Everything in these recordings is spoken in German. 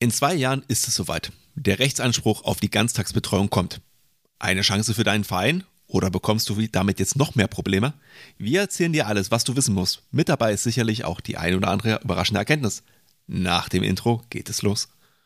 In 2 Jahren ist es soweit. Der Rechtsanspruch auf die Ganztagsbetreuung kommt. Eine Chance für deinen Verein? Oder bekommst du damit jetzt noch mehr Probleme? Wir erzählen dir alles, was du wissen musst. Mit dabei ist sicherlich auch die ein oder andere überraschende Erkenntnis. Nach dem Intro geht es los.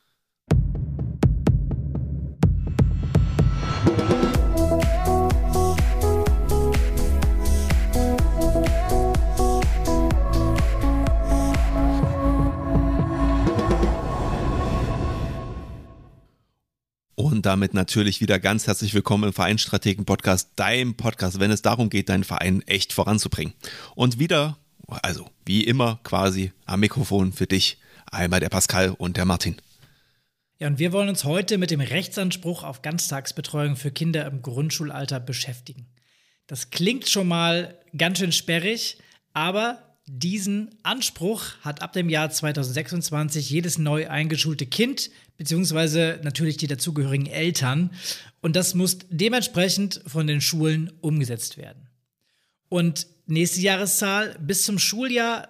Und damit natürlich wieder ganz herzlich willkommen im Vereinsstrategen-Podcast, deinem Podcast, wenn es darum geht, deinen Verein echt voranzubringen. Und wieder, also wie immer quasi am Mikrofon für dich, einmal der Pascal und der Martin. Ja, und wir wollen uns heute mit dem Rechtsanspruch auf Ganztagsbetreuung für Kinder im Grundschulalter beschäftigen. Das klingt schon mal ganz schön sperrig, aber diesen Anspruch hat ab dem Jahr 2026 jedes neu eingeschulte Kind, beziehungsweise natürlich die dazugehörigen Eltern. Und das muss dementsprechend von den Schulen umgesetzt werden. Und nächste Jahreszahl, bis zum Schuljahr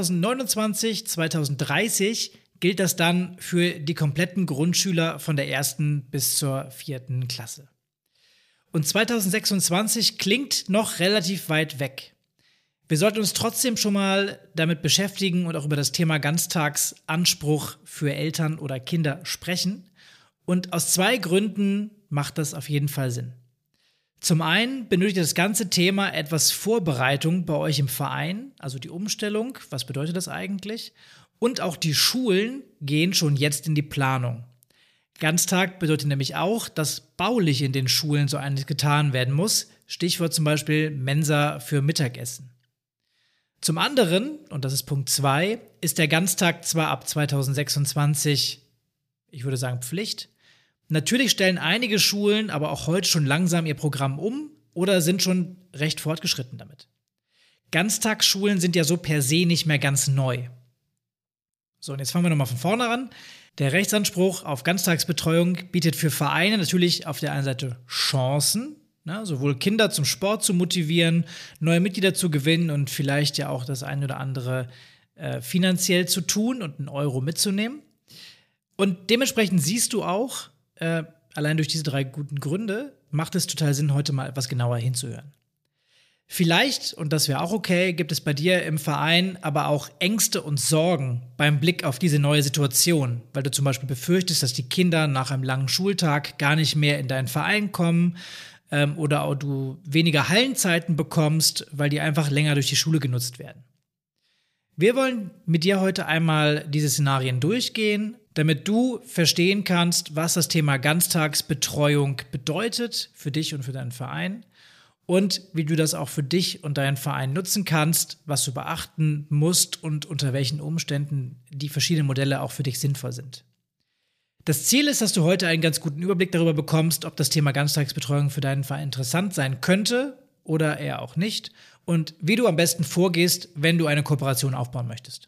2029/2030 gilt das dann für die kompletten Grundschüler von der 1. bis zur 4. Klasse. Und 2026 klingt noch relativ weit weg. Wir sollten uns trotzdem schon mal damit beschäftigen und auch über das Thema Ganztagsanspruch für Eltern oder Kinder sprechen. Und aus 2 Gründen macht das auf jeden Fall Sinn. Zum einen benötigt das ganze Thema etwas Vorbereitung bei euch im Verein, also die Umstellung, was bedeutet das eigentlich? Und auch die Schulen gehen schon jetzt in die Planung. Ganztag bedeutet nämlich auch, dass baulich in den Schulen so einiges getan werden muss. Stichwort zum Beispiel Mensa für Mittagessen. Zum anderen, und das ist Punkt 2, ist der Ganztag zwar ab 2026, ich würde sagen Pflicht. Natürlich stellen einige Schulen aber auch heute schon langsam ihr Programm um oder sind schon recht fortgeschritten damit. Ganztagsschulen sind ja so per se nicht mehr ganz neu. So, und jetzt fangen wir nochmal von vorne an. Der Rechtsanspruch auf Ganztagsbetreuung bietet für Vereine natürlich auf der einen Seite Chancen, sowohl Kinder zum Sport zu motivieren, neue Mitglieder zu gewinnen und vielleicht ja auch das eine oder andere finanziell zu tun und einen Euro mitzunehmen. Und dementsprechend siehst du auch, allein durch diese 3 guten Gründe, macht es total Sinn, heute mal etwas genauer hinzuhören. Vielleicht, und das wäre auch okay, gibt es bei dir im Verein aber auch Ängste und Sorgen beim Blick auf diese neue Situation, weil du zum Beispiel befürchtest, dass die Kinder nach einem langen Schultag gar nicht mehr in deinen Verein kommen, oder auch du weniger Hallenzeiten bekommst, weil die einfach länger durch die Schule genutzt werden. Wir wollen mit dir heute einmal diese Szenarien durchgehen, damit du verstehen kannst, was das Thema Ganztagsbetreuung bedeutet für dich und für deinen Verein und wie du das auch für dich und deinen Verein nutzen kannst, was du beachten musst und unter welchen Umständen die verschiedenen Modelle auch für dich sinnvoll sind. Das Ziel ist, dass du heute einen ganz guten Überblick darüber bekommst, ob das Thema Ganztagsbetreuung für deinen Verein interessant sein könnte oder eher auch nicht und wie du am besten vorgehst, wenn du eine Kooperation aufbauen möchtest.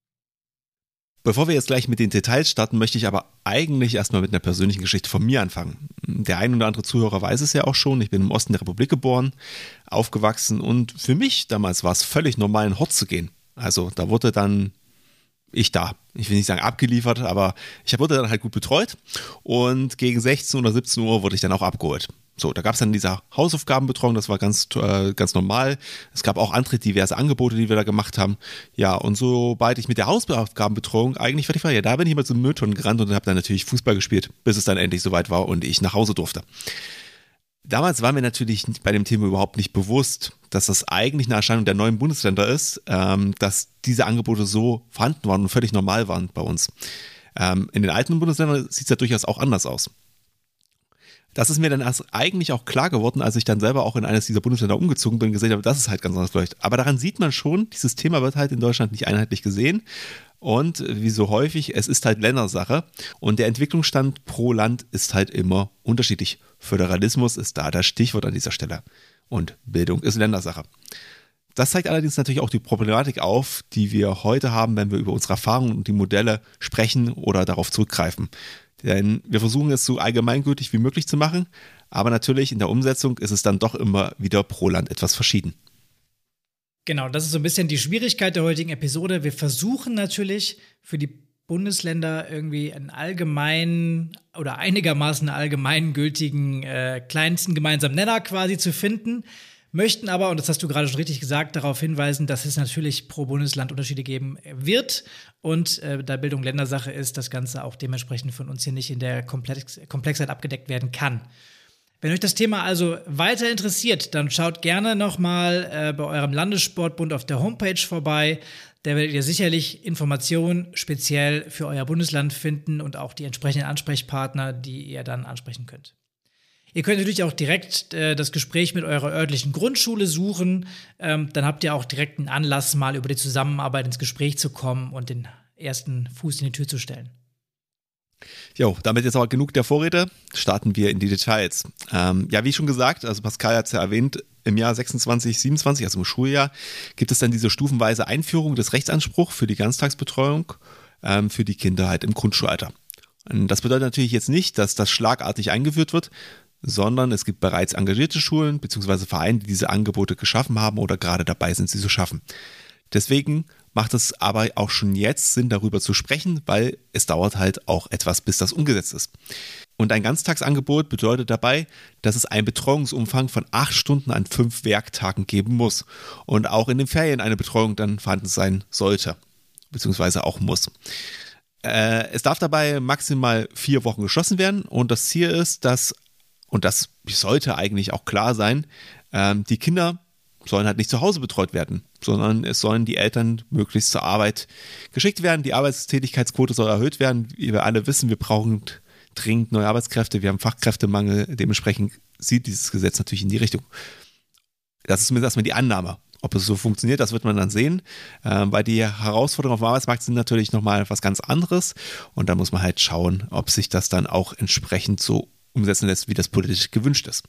Bevor wir jetzt gleich mit den Details starten, möchte ich aber eigentlich erstmal mit einer persönlichen Geschichte von mir anfangen. Der ein oder andere Zuhörer weiß es ja auch schon, ich bin im Osten der Republik geboren, aufgewachsen und für mich damals war es völlig normal, in Hort zu gehen. Also da wurde dann ich will nicht sagen abgeliefert, aber ich wurde dann halt gut betreut und gegen 16 oder 17 Uhr wurde ich dann auch abgeholt. So, da gab es dann diese Hausaufgabenbetreuung, das war ganz normal. Es gab auch andere diverse Angebote, die wir da gemacht haben. Ja, und sobald ich mit der Hausaufgabenbetreuung eigentlich fertig war, ja, da bin ich mal zum Mülltonnen gerannt und habe dann natürlich Fußball gespielt, bis es dann endlich soweit war und ich nach Hause durfte. Damals war mir natürlich bei dem Thema überhaupt nicht bewusst, dass das eigentlich eine Erscheinung der neuen Bundesländer ist, dass diese Angebote so vorhanden waren und völlig normal waren bei uns. In den alten Bundesländern sieht es ja durchaus auch anders aus. Das ist mir dann erst eigentlich auch klar geworden, als ich dann selber auch in eines dieser Bundesländer umgezogen bin und gesehen habe, dass es halt ganz anders läuft. Aber daran sieht man schon, dieses Thema wird halt in Deutschland nicht einheitlich gesehen. Und wie so häufig, es ist halt Ländersache und der Entwicklungsstand pro Land ist halt immer unterschiedlich. Föderalismus ist da das Stichwort an dieser Stelle und Bildung ist Ländersache. Das zeigt allerdings natürlich auch die Problematik auf, die wir heute haben, wenn wir über unsere Erfahrungen und die Modelle sprechen oder darauf zurückgreifen. Denn wir versuchen es so allgemeingültig wie möglich zu machen, aber natürlich in der Umsetzung ist es dann doch immer wieder pro Land etwas verschieden. Genau, das ist so ein bisschen die Schwierigkeit der heutigen Episode. Wir versuchen natürlich für die Bundesländer irgendwie einen allgemeinen oder einigermaßen allgemeingültigen kleinsten gemeinsamen Nenner quasi zu finden, möchten aber, und das hast du gerade schon richtig gesagt, darauf hinweisen, dass es natürlich pro Bundesland Unterschiede geben wird und da Bildung Ländersache ist, das Ganze auch dementsprechend von uns hier nicht in der Komplexheit abgedeckt werden kann. Wenn euch das Thema also weiter interessiert, dann schaut gerne nochmal bei eurem Landessportbund auf der Homepage vorbei. Da werdet ihr sicherlich Informationen speziell für euer Bundesland finden und auch die entsprechenden Ansprechpartner, die ihr dann ansprechen könnt. Ihr könnt natürlich auch direkt das Gespräch mit eurer örtlichen Grundschule suchen. Dann habt ihr auch direkt einen Anlass, mal über die Zusammenarbeit ins Gespräch zu kommen und den ersten Fuß in die Tür zu stellen. Jo, damit jetzt aber genug der Vorrede, starten wir in die Details. Ja, wie schon gesagt, also Pascal hat es ja erwähnt, im Jahr 26, 27, also im Schuljahr, gibt es dann diese stufenweise Einführung des Rechtsanspruchs für die Ganztagsbetreuung für die Kinder halt im Grundschulalter. Und das bedeutet natürlich jetzt nicht, dass das schlagartig eingeführt wird, sondern es gibt bereits engagierte Schulen bzw. Vereine, die diese Angebote geschaffen haben oder gerade dabei sind, sie zu schaffen. Deswegen macht es aber auch schon jetzt Sinn, darüber zu sprechen, weil es dauert halt auch etwas, bis das umgesetzt ist. Und ein Ganztagsangebot bedeutet dabei, dass es einen Betreuungsumfang von 8 Stunden an 5 Werktagen geben muss und auch in den Ferien eine Betreuung dann vorhanden sein sollte, beziehungsweise auch muss. Es darf dabei maximal 4 Wochen geschlossen werden und das Ziel ist, dass, und das sollte eigentlich auch klar sein, die Kinder sollen halt nicht zu Hause betreut werden, sondern es sollen die Eltern möglichst zur Arbeit geschickt werden. Die Arbeitstätigkeitsquote soll erhöht werden. Wie wir alle wissen, wir brauchen dringend neue Arbeitskräfte. Wir haben Fachkräftemangel. Dementsprechend sieht dieses Gesetz natürlich in die Richtung. Das ist zumindest erstmal die Annahme. Ob es so funktioniert, das wird man dann sehen, weil die Herausforderungen auf dem Arbeitsmarkt sind natürlich nochmal was ganz anderes und da muss man halt schauen, ob sich das dann auch entsprechend so umsetzen lässt, wie das politisch gewünscht ist.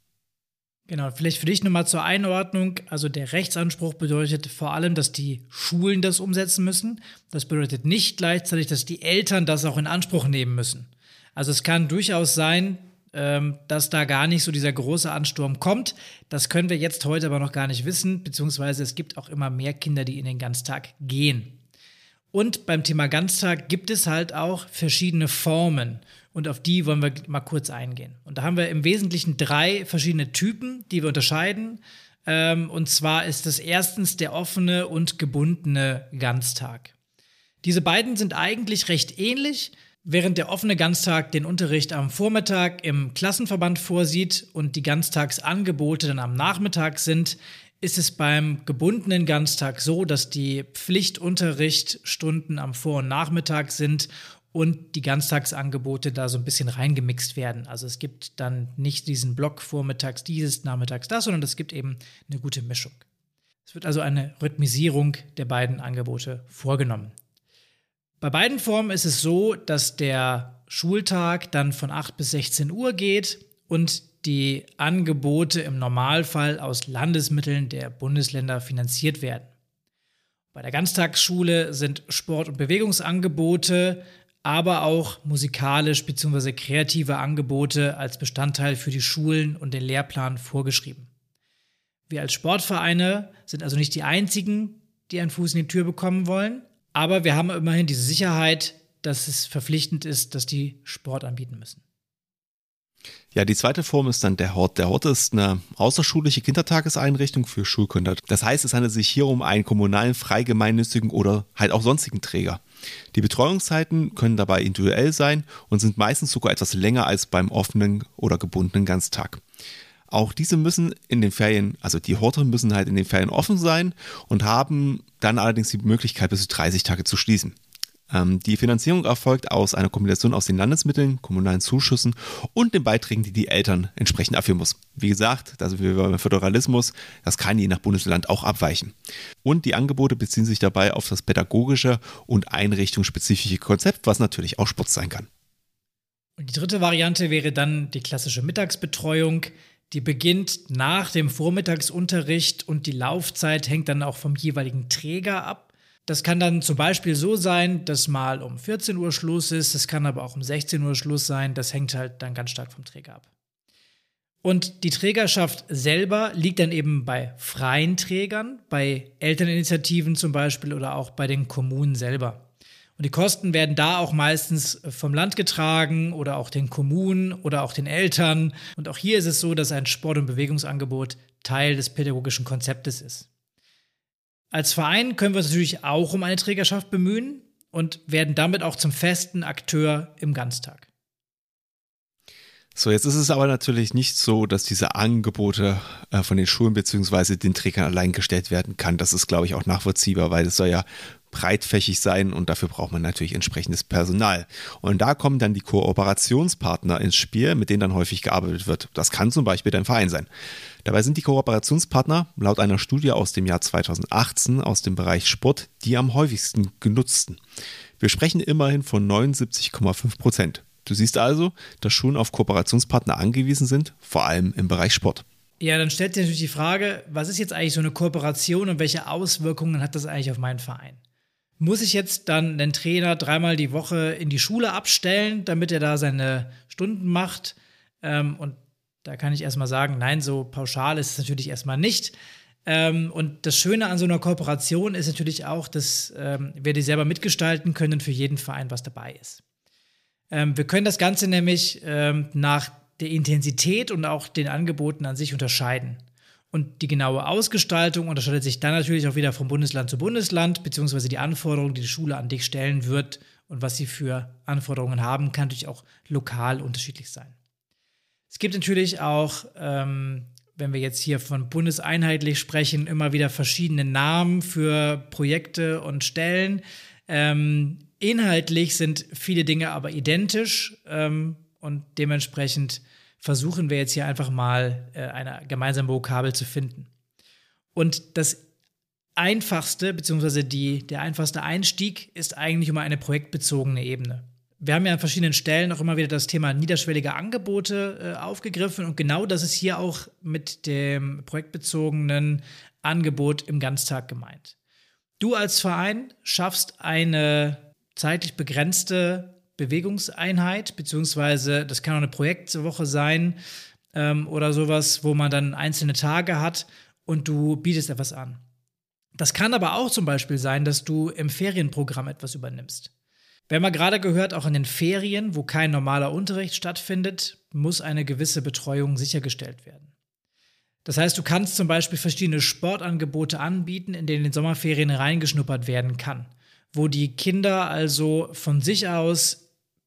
Genau, vielleicht für dich nochmal zur Einordnung. Also der Rechtsanspruch bedeutet vor allem, dass die Schulen das umsetzen müssen. Das bedeutet nicht gleichzeitig, dass die Eltern das auch in Anspruch nehmen müssen. Also es kann durchaus sein, dass da gar nicht so dieser große Ansturm kommt. Das können wir jetzt heute aber noch gar nicht wissen, beziehungsweise es gibt auch immer mehr Kinder, die in den Ganztag gehen. Und beim Thema Ganztag gibt es halt auch verschiedene Formen. Und auf die wollen wir mal kurz eingehen. Und da haben wir im Wesentlichen 3 verschiedene Typen, die wir unterscheiden. Und zwar ist das erstens der offene und gebundene Ganztag. Diese beiden sind eigentlich recht ähnlich, während der offene Ganztag den Unterricht am Vormittag im Klassenverband vorsieht und die Ganztagsangebote dann am Nachmittag sind, ist es beim gebundenen Ganztag so, dass die Pflichtunterrichtsstunden am Vor- und Nachmittag sind und die Ganztagsangebote da so ein bisschen reingemixt werden. Also es gibt dann nicht diesen Block vormittags dieses, nachmittags das, sondern es gibt eben eine gute Mischung. Es wird also eine Rhythmisierung der beiden Angebote vorgenommen. Bei beiden Formen ist es so, dass der Schultag dann von 8 bis 16 Uhr geht und die Angebote im Normalfall aus Landesmitteln der Bundesländer finanziert werden. Bei der Ganztagsschule sind Sport- und Bewegungsangebote, aber auch musikalisch bzw. kreative Angebote als Bestandteil für die Schulen und den Lehrplan vorgeschrieben. Wir als Sportvereine sind also nicht die einzigen, die einen Fuß in die Tür bekommen wollen, aber wir haben immerhin diese Sicherheit, dass es verpflichtend ist, dass die Sport anbieten müssen. Ja, die zweite Form ist dann der Hort. Der Hort ist eine außerschulische Kindertageseinrichtung für Schulkinder. Das heißt, es handelt sich hier um einen kommunalen, freigemeinnützigen oder halt auch sonstigen Träger. Die Betreuungszeiten können dabei individuell sein und sind meistens sogar etwas länger als beim offenen oder gebundenen Ganztag. Auch diese müssen in den Ferien, also die Horte müssen halt in den Ferien offen sein und haben dann allerdings die Möglichkeit, bis zu 30 Tage zu schließen. Die Finanzierung erfolgt aus einer Kombination aus den Landesmitteln, kommunalen Zuschüssen und den Beiträgen, die die Eltern entsprechend abführen muss. Wie gesagt, da sind wir beim Föderalismus, das kann je nach Bundesland auch abweichen. Und die Angebote beziehen sich dabei auf das pädagogische und einrichtungsspezifische Konzept, was natürlich auch Sport sein kann. Und die dritte Variante wäre dann die klassische Mittagsbetreuung. Die beginnt nach dem Vormittagsunterricht und die Laufzeit hängt dann auch vom jeweiligen Träger ab. Das kann dann zum Beispiel so sein, dass mal um 14 Uhr Schluss ist, das kann aber auch um 16 Uhr Schluss sein, das hängt halt dann ganz stark vom Träger ab. Und die Trägerschaft selber liegt dann eben bei freien Trägern, bei Elterninitiativen zum Beispiel oder auch bei den Kommunen selber. Und die Kosten werden da auch meistens vom Land getragen oder auch den Kommunen oder auch den Eltern. Und auch hier ist es so, dass ein Sport- und Bewegungsangebot Teil des pädagogischen Konzeptes ist. Als Verein können wir uns natürlich auch um eine Trägerschaft bemühen und werden damit auch zum festen Akteur im Ganztag. So, jetzt ist es aber natürlich nicht so, dass diese Angebote von den Schulen bzw. den Trägern allein gestellt werden kann. Das ist, glaube ich, auch nachvollziehbar, weil es soll ja breitfächig sein und dafür braucht man natürlich entsprechendes Personal. Und da kommen dann die Kooperationspartner ins Spiel, mit denen dann häufig gearbeitet wird. Das kann zum Beispiel dein Verein sein. Dabei sind die Kooperationspartner laut einer Studie aus dem Jahr 2018 aus dem Bereich Sport die am häufigsten genutzten. Wir sprechen immerhin von 79,5%. Du siehst also, dass Schulen auf Kooperationspartner angewiesen sind, vor allem im Bereich Sport. Ja, dann stellt sich natürlich die Frage, was ist jetzt eigentlich so eine Kooperation und welche Auswirkungen hat das eigentlich auf meinen Verein? Muss ich jetzt dann den Trainer 3-mal die Woche in die Schule abstellen, damit er da seine Stunden macht? Und da kann ich erstmal sagen, nein, so pauschal ist es natürlich erstmal nicht. Und das Schöne an so einer Kooperation ist natürlich auch, dass wir die selber mitgestalten können und für jeden Verein was dabei ist. Wir können das Ganze nämlich nach der Intensität und auch den Angeboten an sich unterscheiden. Und die genaue Ausgestaltung unterscheidet sich dann natürlich auch wieder von Bundesland zu Bundesland, beziehungsweise die Anforderungen, die die Schule an dich stellen wird und was sie für Anforderungen haben, kann natürlich auch lokal unterschiedlich sein. Es gibt natürlich auch, wenn wir jetzt hier von bundeseinheitlich sprechen, immer wieder verschiedene Namen für Projekte und Stellen. Inhaltlich sind viele Dinge aber identisch und dementsprechend versuchen wir jetzt hier einfach mal eine gemeinsame Vokabel zu finden. Und das einfachste, beziehungsweise der einfachste Einstieg ist eigentlich immer eine projektbezogene Ebene. Wir haben ja an verschiedenen Stellen auch immer wieder das Thema niederschwellige Angebote aufgegriffen und genau das ist hier auch mit dem projektbezogenen Angebot im Ganztag gemeint. Du als Verein schaffst eine zeitlich begrenzte Bewegungseinheit, beziehungsweise das kann auch eine Projektwoche sein oder sowas, wo man dann einzelne Tage hat und du bietest etwas an. Das kann aber auch zum Beispiel sein, dass du im Ferienprogramm etwas übernimmst. Wir haben ja gerade gehört, auch in den Ferien, wo kein normaler Unterricht stattfindet, muss eine gewisse Betreuung sichergestellt werden. Das heißt, du kannst zum Beispiel verschiedene Sportangebote anbieten, in denen in den Sommerferien reingeschnuppert werden kann, wo die Kinder also von sich aus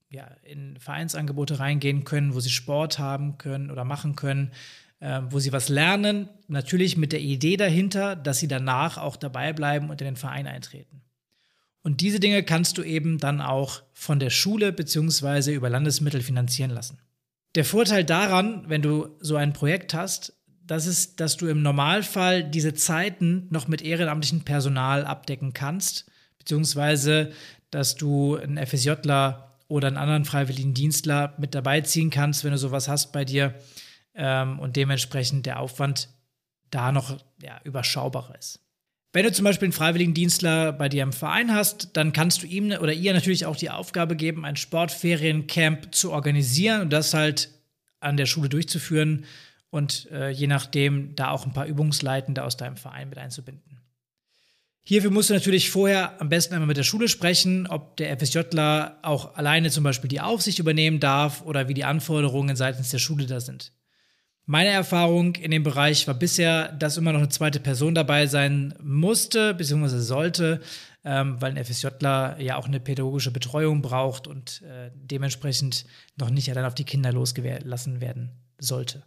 in Vereinsangebote reingehen können, wo sie Sport haben können oder machen können, wo sie was lernen, natürlich mit der Idee dahinter, dass sie danach auch dabei bleiben und in den Verein eintreten. Und diese Dinge kannst du eben dann auch von der Schule bzw. über Landesmittel finanzieren lassen. Der Vorteil daran, wenn du so ein Projekt hast, das ist, dass du im Normalfall diese Zeiten noch mit ehrenamtlichem Personal abdecken kannst, beziehungsweise dass du einen FSJler oder einen anderen freiwilligen Dienstler mit dabei ziehen kannst, wenn du sowas hast bei dir und dementsprechend der Aufwand da noch überschaubarer ist. Wenn du zum Beispiel einen freiwilligen Dienstler bei dir im Verein hast, dann kannst du ihm oder ihr natürlich auch die Aufgabe geben, ein Sportferiencamp zu organisieren und das halt an der Schule durchzuführen und je nachdem da auch ein paar Übungsleitende aus deinem Verein mit einzubinden. Hierfür musst du natürlich vorher am besten einmal mit der Schule sprechen, ob der FSJler auch alleine zum Beispiel die Aufsicht übernehmen darf oder wie die Anforderungen seitens der Schule da sind. Meine Erfahrung in dem Bereich war bisher, dass immer noch eine zweite Person dabei sein musste bzw. sollte, weil ein FSJler ja auch eine pädagogische Betreuung braucht und dementsprechend noch nicht allein auf die Kinder losgelassen werden sollte.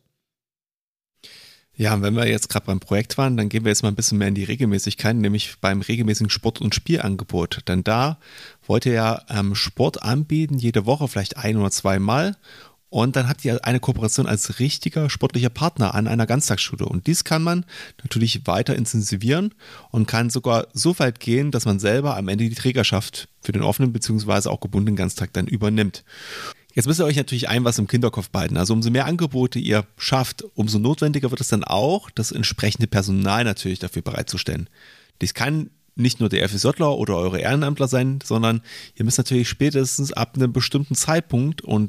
Ja, und wenn wir jetzt gerade beim Projekt waren, dann gehen wir jetzt mal ein bisschen mehr in die Regelmäßigkeit, nämlich beim regelmäßigen Sport- und Spielangebot. Denn da wollt ihr ja Sport anbieten, jede Woche vielleicht 1 oder 2 Mal. Und dann habt ihr eine Kooperation als richtiger sportlicher Partner an einer Ganztagsschule. Und dies kann man natürlich weiter intensivieren und kann sogar so weit gehen, dass man selber am Ende die Trägerschaft für den offenen bzw. auch gebundenen Ganztag dann übernimmt. Jetzt müsst ihr euch natürlich was im Kinderkopf behalten. Also umso mehr Angebote ihr schafft, umso notwendiger wird es dann auch, das entsprechende Personal natürlich dafür bereitzustellen. Dies kann nicht nur der FSJler oder eure Ehrenamtler sein, sondern ihr müsst natürlich spätestens ab einem bestimmten Zeitpunkt und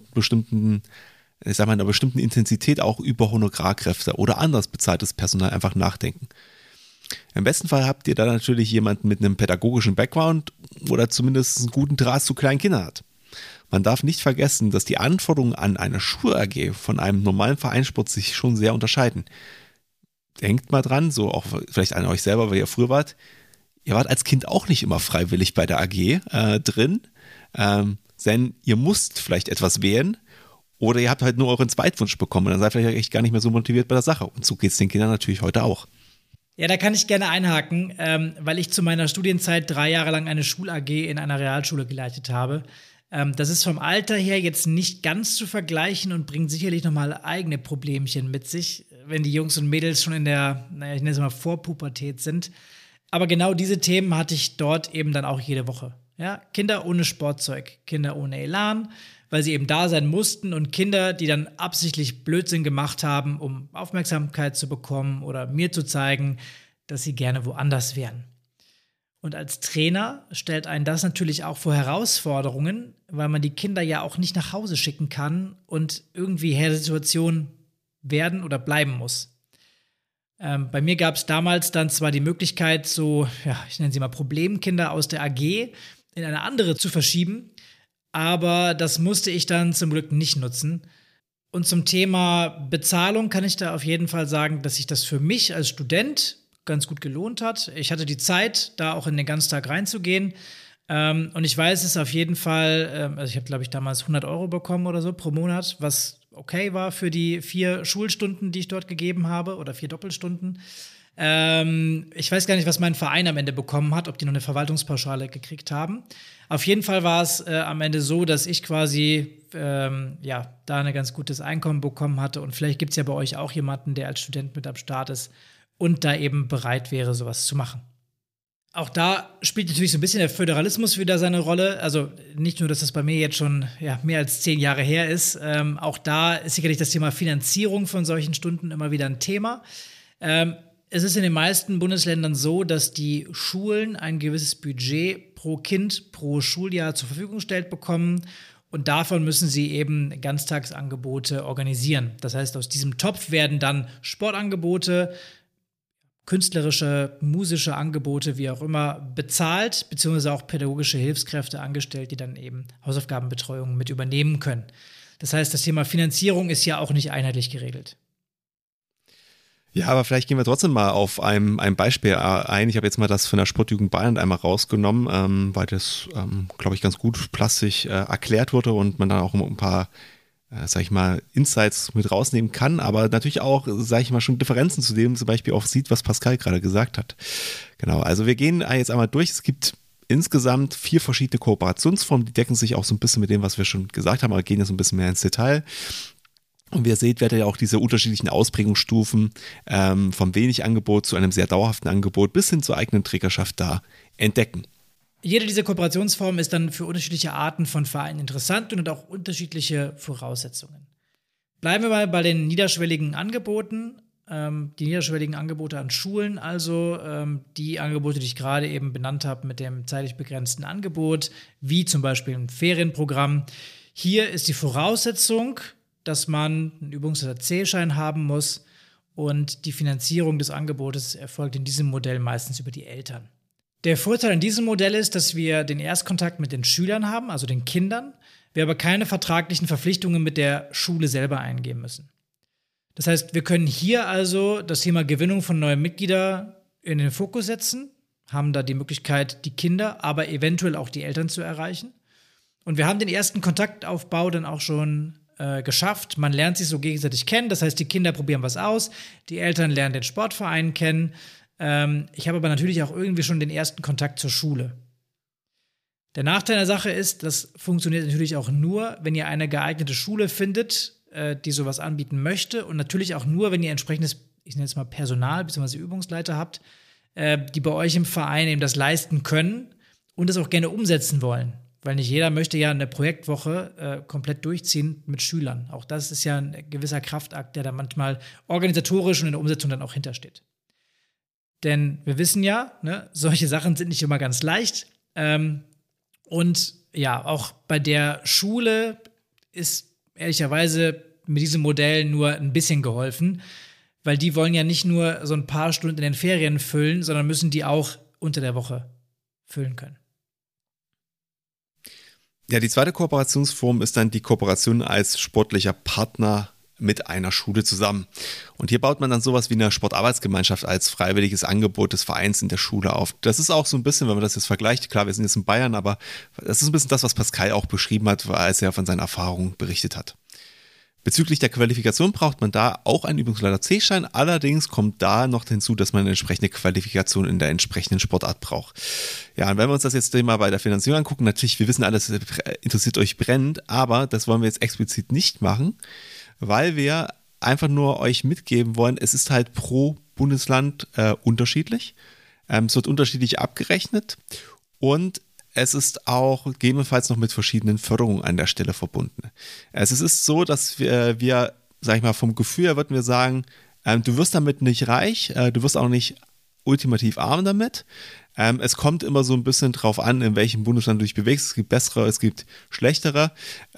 einer bestimmten Intensität auch über Honorarkräfte oder anders bezahltes Personal einfach nachdenken. Im besten Fall habt ihr da natürlich jemanden mit einem pädagogischen Background oder zumindest einen guten Draht zu kleinen Kindern hat. Man darf nicht vergessen, dass die Anforderungen an eine Schul-AG von einem normalen Vereinssport sich schon sehr unterscheiden. Denkt mal dran, so auch vielleicht an euch selber, weil ihr früher wart. Ihr wart als Kind auch nicht immer freiwillig bei der AG drin, denn ihr musst vielleicht etwas wählen oder ihr habt halt nur euren Zweitwunsch bekommen und dann seid ihr vielleicht echt gar nicht mehr so motiviert bei der Sache. Und so geht es den Kindern natürlich heute auch. Ja, da kann ich gerne einhaken, weil ich zu meiner Studienzeit 3 Jahre lang eine Schul-AG in einer Realschule geleitet habe. Das ist vom Alter her jetzt nicht ganz zu vergleichen und bringt sicherlich nochmal eigene Problemchen mit sich, wenn die Jungs und Mädels schon in der, ich nenne es mal Vorpubertät sind. Aber genau diese Themen hatte ich dort eben dann auch jede Woche. Ja, Kinder ohne Sportzeug, Kinder ohne Elan, weil sie eben da sein mussten und Kinder, die dann absichtlich Blödsinn gemacht haben, um Aufmerksamkeit zu bekommen oder mir zu zeigen, dass sie gerne woanders wären. Und als Trainer stellt einen das natürlich auch vor Herausforderungen, weil man die Kinder ja auch nicht nach Hause schicken kann und irgendwie Herr der Situation werden oder bleiben muss. Bei mir gab es damals dann zwar die Möglichkeit, so, ja, ich nenne sie mal Problemkinder aus der AG in eine andere zu verschieben, aber das musste ich dann zum Glück nicht nutzen. Und zum Thema Bezahlung kann ich da auf jeden Fall sagen, dass sich das für mich als Student ganz gut gelohnt hat. Ich hatte die Zeit, da auch in den Ganztag reinzugehen. Und ich weiß es auf jeden Fall, also ich habe, glaube ich, damals 100 € bekommen oder so pro Monat, was okay war für die 4 Schulstunden, die ich dort gegeben habe, oder 4 Doppelstunden. Ich weiß gar nicht, was mein Verein am Ende bekommen hat, ob die noch eine Verwaltungspauschale gekriegt haben. Auf jeden Fall war es am Ende so, dass ich quasi da ein ganz gutes Einkommen bekommen hatte. Und vielleicht gibt es ja bei euch auch jemanden, der als Student mit am Start ist und da eben bereit wäre, sowas zu machen. Auch da spielt natürlich so ein bisschen der Föderalismus wieder seine Rolle. Also nicht nur, dass das bei mir jetzt schon mehr als 10 Jahre her ist. Auch da ist sicherlich das Thema Finanzierung von solchen Stunden immer wieder ein Thema. Es ist in den meisten Bundesländern so, dass die Schulen ein gewisses Budget pro Kind, pro Schuljahr zur Verfügung gestellt bekommen. Und davon müssen sie eben Ganztagsangebote organisieren. Das heißt, aus diesem Topf werden dann Sportangebote, künstlerische, musische Angebote, wie auch immer, bezahlt, beziehungsweise auch pädagogische Hilfskräfte angestellt, die dann eben Hausaufgabenbetreuung mit übernehmen können. Das heißt, das Thema Finanzierung ist ja auch nicht einheitlich geregelt. Ja, aber vielleicht gehen wir trotzdem mal auf ein Beispiel ein. Ich habe jetzt mal das von der Sportjugend Bayern einmal rausgenommen, weil das, glaube ich, ganz gut plastisch erklärt wurde und man dann auch ein paar sag ich mal, Insights mit rausnehmen kann, aber natürlich auch, sag ich mal, schon Differenzen zu dem zum Beispiel auch sieht, was Pascal gerade gesagt hat. Genau, also wir gehen jetzt einmal durch. Es gibt insgesamt 4 verschiedene Kooperationsformen, die decken sich auch so ein bisschen mit dem, was wir schon gesagt haben, aber gehen jetzt ein bisschen mehr ins Detail. Und wie ihr seht, werdet ihr auch diese unterschiedlichen Ausprägungsstufen vom wenig Angebot zu einem sehr dauerhaften Angebot bis hin zur eigenen Trägerschaft da entdecken. Jede dieser Kooperationsformen ist dann für unterschiedliche Arten von Vereinen interessant und hat auch unterschiedliche Voraussetzungen. Bleiben wir mal bei den niederschwelligen Angeboten. Die niederschwelligen Angebote an Schulen, also die Angebote, die ich gerade eben benannt habe mit dem zeitlich begrenzten Angebot, wie zum Beispiel ein Ferienprogramm. Hier ist die Voraussetzung, dass man einen Übungs- oder C-Schein haben muss und die Finanzierung des Angebotes erfolgt in diesem Modell meistens über die Eltern. Der Vorteil an diesem Modell ist, dass wir den Erstkontakt mit den Schülern haben, also den Kindern, wir aber keine vertraglichen Verpflichtungen mit der Schule selber eingehen müssen. Das heißt, wir können hier also das Thema Gewinnung von neuen Mitgliedern in den Fokus setzen, haben da die Möglichkeit, die Kinder, aber eventuell auch die Eltern zu erreichen. Und wir haben den ersten Kontaktaufbau dann auch schon geschafft. Man lernt sich so gegenseitig kennen, das heißt, die Kinder probieren was aus, die Eltern lernen den Sportverein kennen. Ich habe aber natürlich auch irgendwie schon den ersten Kontakt zur Schule. Der Nachteil der Sache ist, das funktioniert natürlich auch nur, wenn ihr eine geeignete Schule findet, die sowas anbieten möchte und natürlich auch nur, wenn ihr entsprechendes, ich nenne es mal Personal bzw. Übungsleiter habt, die bei euch im Verein eben das leisten können und das auch gerne umsetzen wollen. Weil nicht jeder möchte ja eine Projektwoche komplett durchziehen mit Schülern. Auch das ist ja ein gewisser Kraftakt, der da manchmal organisatorisch und in der Umsetzung dann auch hintersteht. Denn wir wissen ja, ne, solche Sachen sind nicht immer ganz leicht. Und ja, auch bei der Schule ist ehrlicherweise mit diesem Modell nur ein bisschen geholfen. weil die wollen ja nicht nur so ein paar Stunden in den Ferien füllen, sondern müssen die auch unter der Woche füllen können. Ja, die zweite Kooperationsform ist dann die Kooperation als sportlicher Partner mit einer Schule zusammen. Und hier baut man dann sowas wie eine Sportarbeitsgemeinschaft als freiwilliges Angebot des Vereins in der Schule auf. Das ist auch so ein bisschen, wenn man das jetzt vergleicht, klar, wir sind jetzt in Bayern, aber das ist ein bisschen das, was Pascal auch beschrieben hat, als er von seinen Erfahrungen berichtet hat. Bezüglich der Qualifikation braucht man da auch einen Übungsleiter C-Schein. Allerdings kommt da noch hinzu, dass man eine entsprechende Qualifikation in der entsprechenden Sportart braucht. Ja, und wenn wir uns das jetzt mal bei der Finanzierung angucken, natürlich, wir wissen alles, interessiert euch brennend, aber das wollen wir jetzt explizit nicht machen, weil wir einfach nur euch mitgeben wollen, es ist halt pro Bundesland unterschiedlich. Es wird unterschiedlich abgerechnet und es ist auch gegebenenfalls noch mit verschiedenen Förderungen an der Stelle verbunden. Es ist so, dass wir, sag ich mal, vom Gefühl her würden wir sagen, du wirst damit nicht reich, du wirst auch nicht ultimativ arm damit. Es kommt immer so ein bisschen drauf an, in welchem Bundesland du dich bewegst. Es gibt bessere, es gibt schlechtere.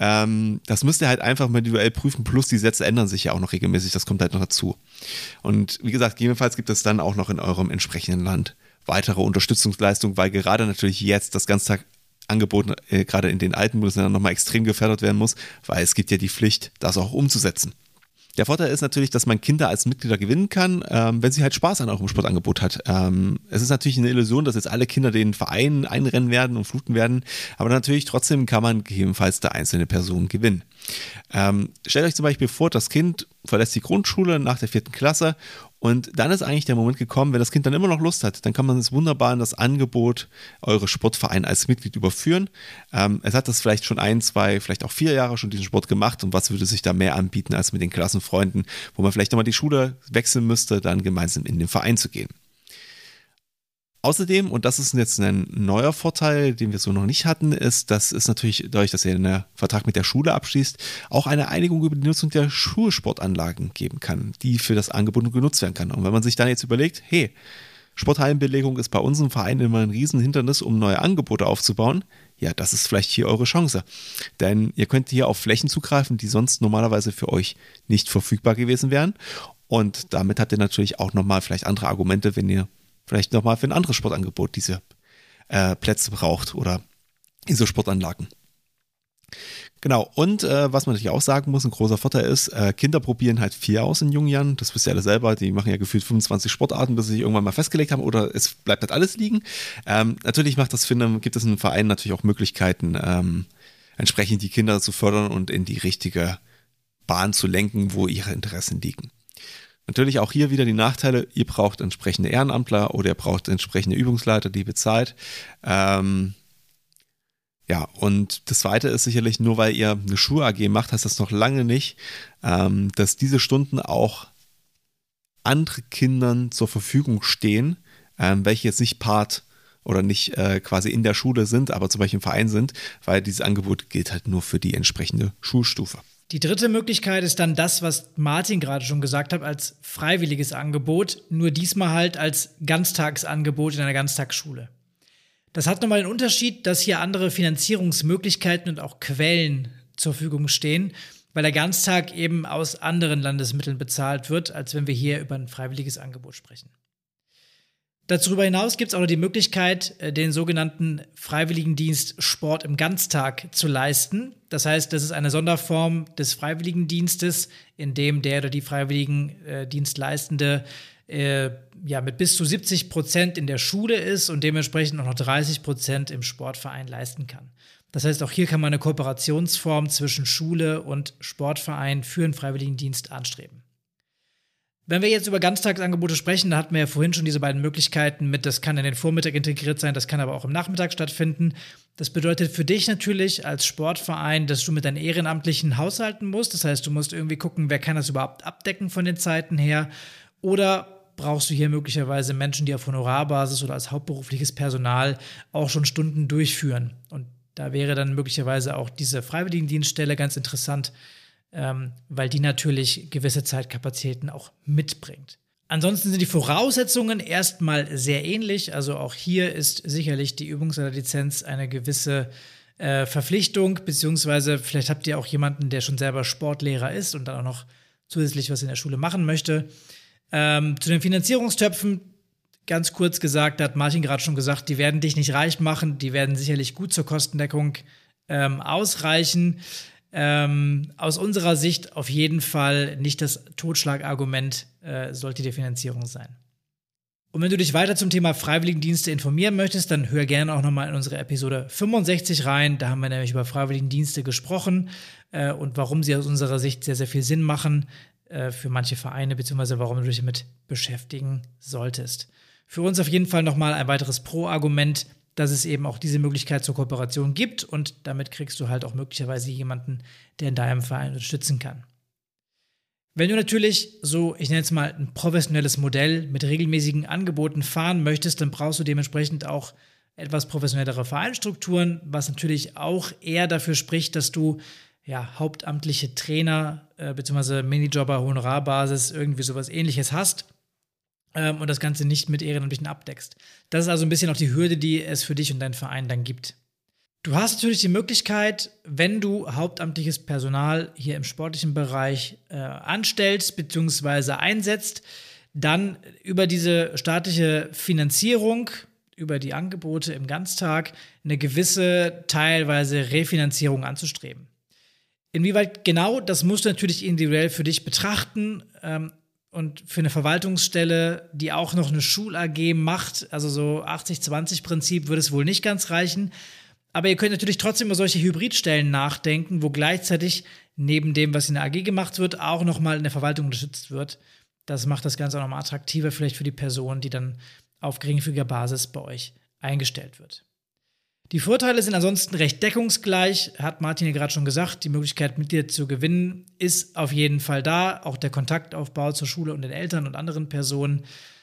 Das müsst ihr halt einfach individuell prüfen. Plus die Sätze ändern sich ja auch noch regelmäßig. Das kommt halt noch dazu. Und wie gesagt, gegebenenfalls gibt es dann auch noch in eurem entsprechenden Land weitere Unterstützungsleistungen, weil gerade natürlich jetzt das Ganztagangebot gerade in den alten Bundesländern nochmal extrem gefördert werden muss, weil es gibt ja die Pflicht, das auch umzusetzen. Der Vorteil ist natürlich, dass man Kinder als Mitglieder gewinnen kann, wenn sie halt Spaß an eurem Sportangebot hat. Es ist natürlich eine Illusion, dass jetzt alle Kinder den Verein einrennen werden und fluten werden, aber natürlich trotzdem kann man gegebenenfalls der einzelne Person gewinnen. Stellt euch zum Beispiel vor, das Kind verlässt die Grundschule nach der 4. Klasse und dann ist eigentlich der Moment gekommen, wenn das Kind dann immer noch Lust hat, dann kann man es wunderbar in das Angebot eures Sportvereins als Mitglied überführen. Es hat das vielleicht schon 1, 2, vielleicht auch 4 Jahre schon diesen Sport gemacht und was würde sich da mehr anbieten, als mit den Klassenfreunden, wo man vielleicht nochmal die Schule wechseln müsste, dann gemeinsam in den Verein zu gehen. Außerdem, und das ist jetzt ein neuer Vorteil, den wir so noch nicht hatten, ist, dass es natürlich dadurch, dass ihr einen Vertrag mit der Schule abschließt, auch eine Einigung über die Nutzung der Schulsportanlagen geben kann, die für das Angebot genutzt werden kann. Und wenn man sich dann jetzt überlegt, hey, Sporthallenbelegung ist bei unserem Verein immer ein Riesenhindernis, um neue Angebote aufzubauen, ja, das ist vielleicht hier eure Chance. Denn ihr könnt hier auf Flächen zugreifen, die sonst normalerweise für euch nicht verfügbar gewesen wären. Und damit habt ihr natürlich auch nochmal vielleicht andere Argumente, wenn ihr vielleicht nochmal für ein anderes Sportangebot diese Plätze braucht oder diese Sportanlagen. Genau, und was man natürlich auch sagen muss, ein großer Vorteil ist, Kinder probieren halt viel aus in jungen Jahren, das wisst ihr alle selber, die machen ja gefühlt 25 Sportarten, bis sie sich irgendwann mal festgelegt haben oder es bleibt halt alles liegen. Natürlich gibt es im Verein natürlich auch Möglichkeiten, entsprechend die Kinder zu fördern und in die richtige Bahn zu lenken, wo ihre Interessen liegen. Natürlich auch hier wieder die Nachteile, ihr braucht entsprechende Ehrenamtler oder ihr braucht entsprechende Übungsleiter, die bezahlt. Ja, und das Zweite ist sicherlich, nur weil ihr eine Schul-AG macht, heißt das noch lange nicht, dass diese Stunden auch andere Kindern zur Verfügung stehen, welche jetzt nicht Part oder nicht quasi in der Schule sind, aber zum Beispiel im Verein sind, weil dieses Angebot gilt halt nur für die entsprechende Schulstufe. Die dritte Möglichkeit ist dann das, was Martin gerade schon gesagt hat, als freiwilliges Angebot, nur diesmal halt als Ganztagsangebot in einer Ganztagsschule. Das hat nochmal den Unterschied, dass hier andere Finanzierungsmöglichkeiten und auch Quellen zur Verfügung stehen, weil der Ganztag eben aus anderen Landesmitteln bezahlt wird, als wenn wir hier über ein freiwilliges Angebot sprechen. Darüber hinaus gibt es auch noch die Möglichkeit, den sogenannten Freiwilligendienst Sport im Ganztag zu leisten. Das heißt, das ist eine Sonderform des Freiwilligendienstes, in dem der oder die Freiwilligendienstleistende mit bis zu 70% in der Schule ist und dementsprechend auch noch 30% im Sportverein leisten kann. Das heißt, auch hier kann man eine Kooperationsform zwischen Schule und Sportverein für einen Freiwilligendienst anstreben. Wenn wir jetzt über Ganztagsangebote sprechen, da hatten wir ja vorhin schon diese beiden Möglichkeiten mit, das kann in den Vormittag integriert sein, das kann aber auch im Nachmittag stattfinden. Das bedeutet für dich natürlich als Sportverein, dass du mit deinen Ehrenamtlichen haushalten musst. Das heißt, du musst irgendwie gucken, wer kann das überhaupt abdecken von den Zeiten her. Oder brauchst du hier möglicherweise Menschen, die auf Honorarbasis oder als hauptberufliches Personal auch schon Stunden durchführen. Und da wäre dann möglicherweise auch diese Freiwilligendienststelle ganz interessant, weil die natürlich gewisse Zeitkapazitäten auch mitbringt. Ansonsten sind die Voraussetzungen erstmal sehr ähnlich. Also auch hier ist sicherlich die Übungsleiterlizenz eine gewisse Verpflichtung, beziehungsweise vielleicht habt ihr auch jemanden, der schon selber Sportlehrer ist und dann auch noch zusätzlich was in der Schule machen möchte. Zu den Finanzierungstöpfen, ganz kurz gesagt, da hat Martin gerade schon gesagt, die werden dich nicht reich machen, die werden sicherlich gut zur Kostendeckung ausreichen. Aus unserer Sicht auf jeden Fall nicht das Totschlagargument sollte die Finanzierung sein. Und wenn du dich weiter zum Thema Freiwilligendienste informieren möchtest, dann hör gerne auch nochmal in unsere Episode 65 rein. Da haben wir nämlich über Freiwilligendienste gesprochen und warum sie aus unserer Sicht sehr, sehr viel Sinn machen für manche Vereine, beziehungsweise warum du dich damit beschäftigen solltest. Für uns auf jeden Fall nochmal ein weiteres Pro-Argument, dass es eben auch diese Möglichkeit zur Kooperation gibt und damit kriegst du halt auch möglicherweise jemanden, der in deinem Verein unterstützen kann. Wenn du natürlich so, ich nenne es mal, ein professionelles Modell mit regelmäßigen Angeboten fahren möchtest, dann brauchst du dementsprechend auch etwas professionellere Vereinsstrukturen, was natürlich auch eher dafür spricht, dass du hauptamtliche Trainer bzw. Minijobber, Honorarbasis, irgendwie sowas Ähnliches hast und das Ganze nicht mit Ehrenamtlichen abdeckst. Das ist also ein bisschen auch die Hürde, die es für dich und deinen Verein dann gibt. Du hast natürlich die Möglichkeit, wenn du hauptamtliches Personal hier im sportlichen Bereich anstellst bzw. einsetzt, dann über diese staatliche Finanzierung, über die Angebote im Ganztag, eine gewisse teilweise Refinanzierung anzustreben. Inwieweit genau, das musst du natürlich individuell für dich betrachten und für eine Verwaltungsstelle, die auch noch eine Schul-AG macht, also so 80-20-Prinzip, würde es wohl nicht ganz reichen. Aber ihr könnt natürlich trotzdem über solche Hybridstellen nachdenken, wo gleichzeitig neben dem, was in der AG gemacht wird, auch nochmal in der Verwaltung unterstützt wird. Das macht das Ganze auch nochmal attraktiver vielleicht für die Person, die dann auf geringfügiger Basis bei euch eingestellt wird. Die Vorteile sind ansonsten recht deckungsgleich, hat Martin ja gerade schon gesagt. Die Möglichkeit, Mitglieder zu gewinnen, ist auf jeden Fall da. Auch der Kontaktaufbau zur Schule und den Eltern und anderen Personen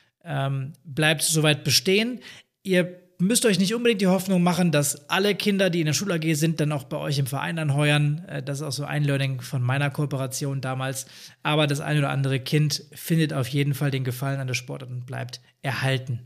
bleibt soweit bestehen. Ihr müsst euch nicht unbedingt die Hoffnung machen, dass alle Kinder, die in der Schul-AG sind, dann auch bei euch im Verein anheuern. Das ist auch so ein Learning von meiner Kooperation damals. Aber das ein oder andere Kind findet auf jeden Fall den Gefallen an der Sportart und bleibt erhalten.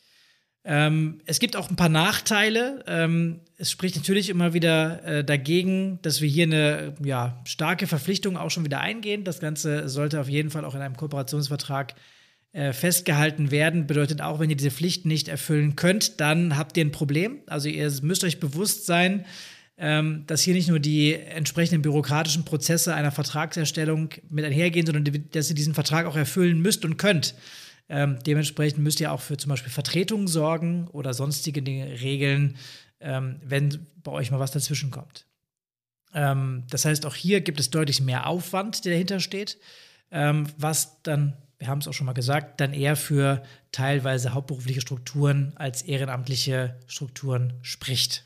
Es gibt auch ein paar Nachteile. Es spricht natürlich immer wieder dagegen, dass wir hier eine starke Verpflichtung auch schon wieder eingehen. Das Ganze sollte auf jeden Fall auch in einem Kooperationsvertrag festgehalten werden. Bedeutet auch, wenn ihr diese Pflichten nicht erfüllen könnt, dann habt ihr ein Problem. Also ihr müsst euch bewusst sein, dass hier nicht nur die entsprechenden bürokratischen Prozesse einer Vertragserstellung mit einhergehen, sondern dass ihr diesen Vertrag auch erfüllen müsst und könnt. Dementsprechend müsst ihr auch für zum Beispiel Vertretungen sorgen oder sonstige Dinge regeln, wenn bei euch mal was dazwischen kommt. Das heißt, auch hier gibt es deutlich mehr Aufwand, der dahinter steht, was dann, wir haben es auch schon mal gesagt, dann eher für teilweise hauptberufliche Strukturen als ehrenamtliche Strukturen spricht.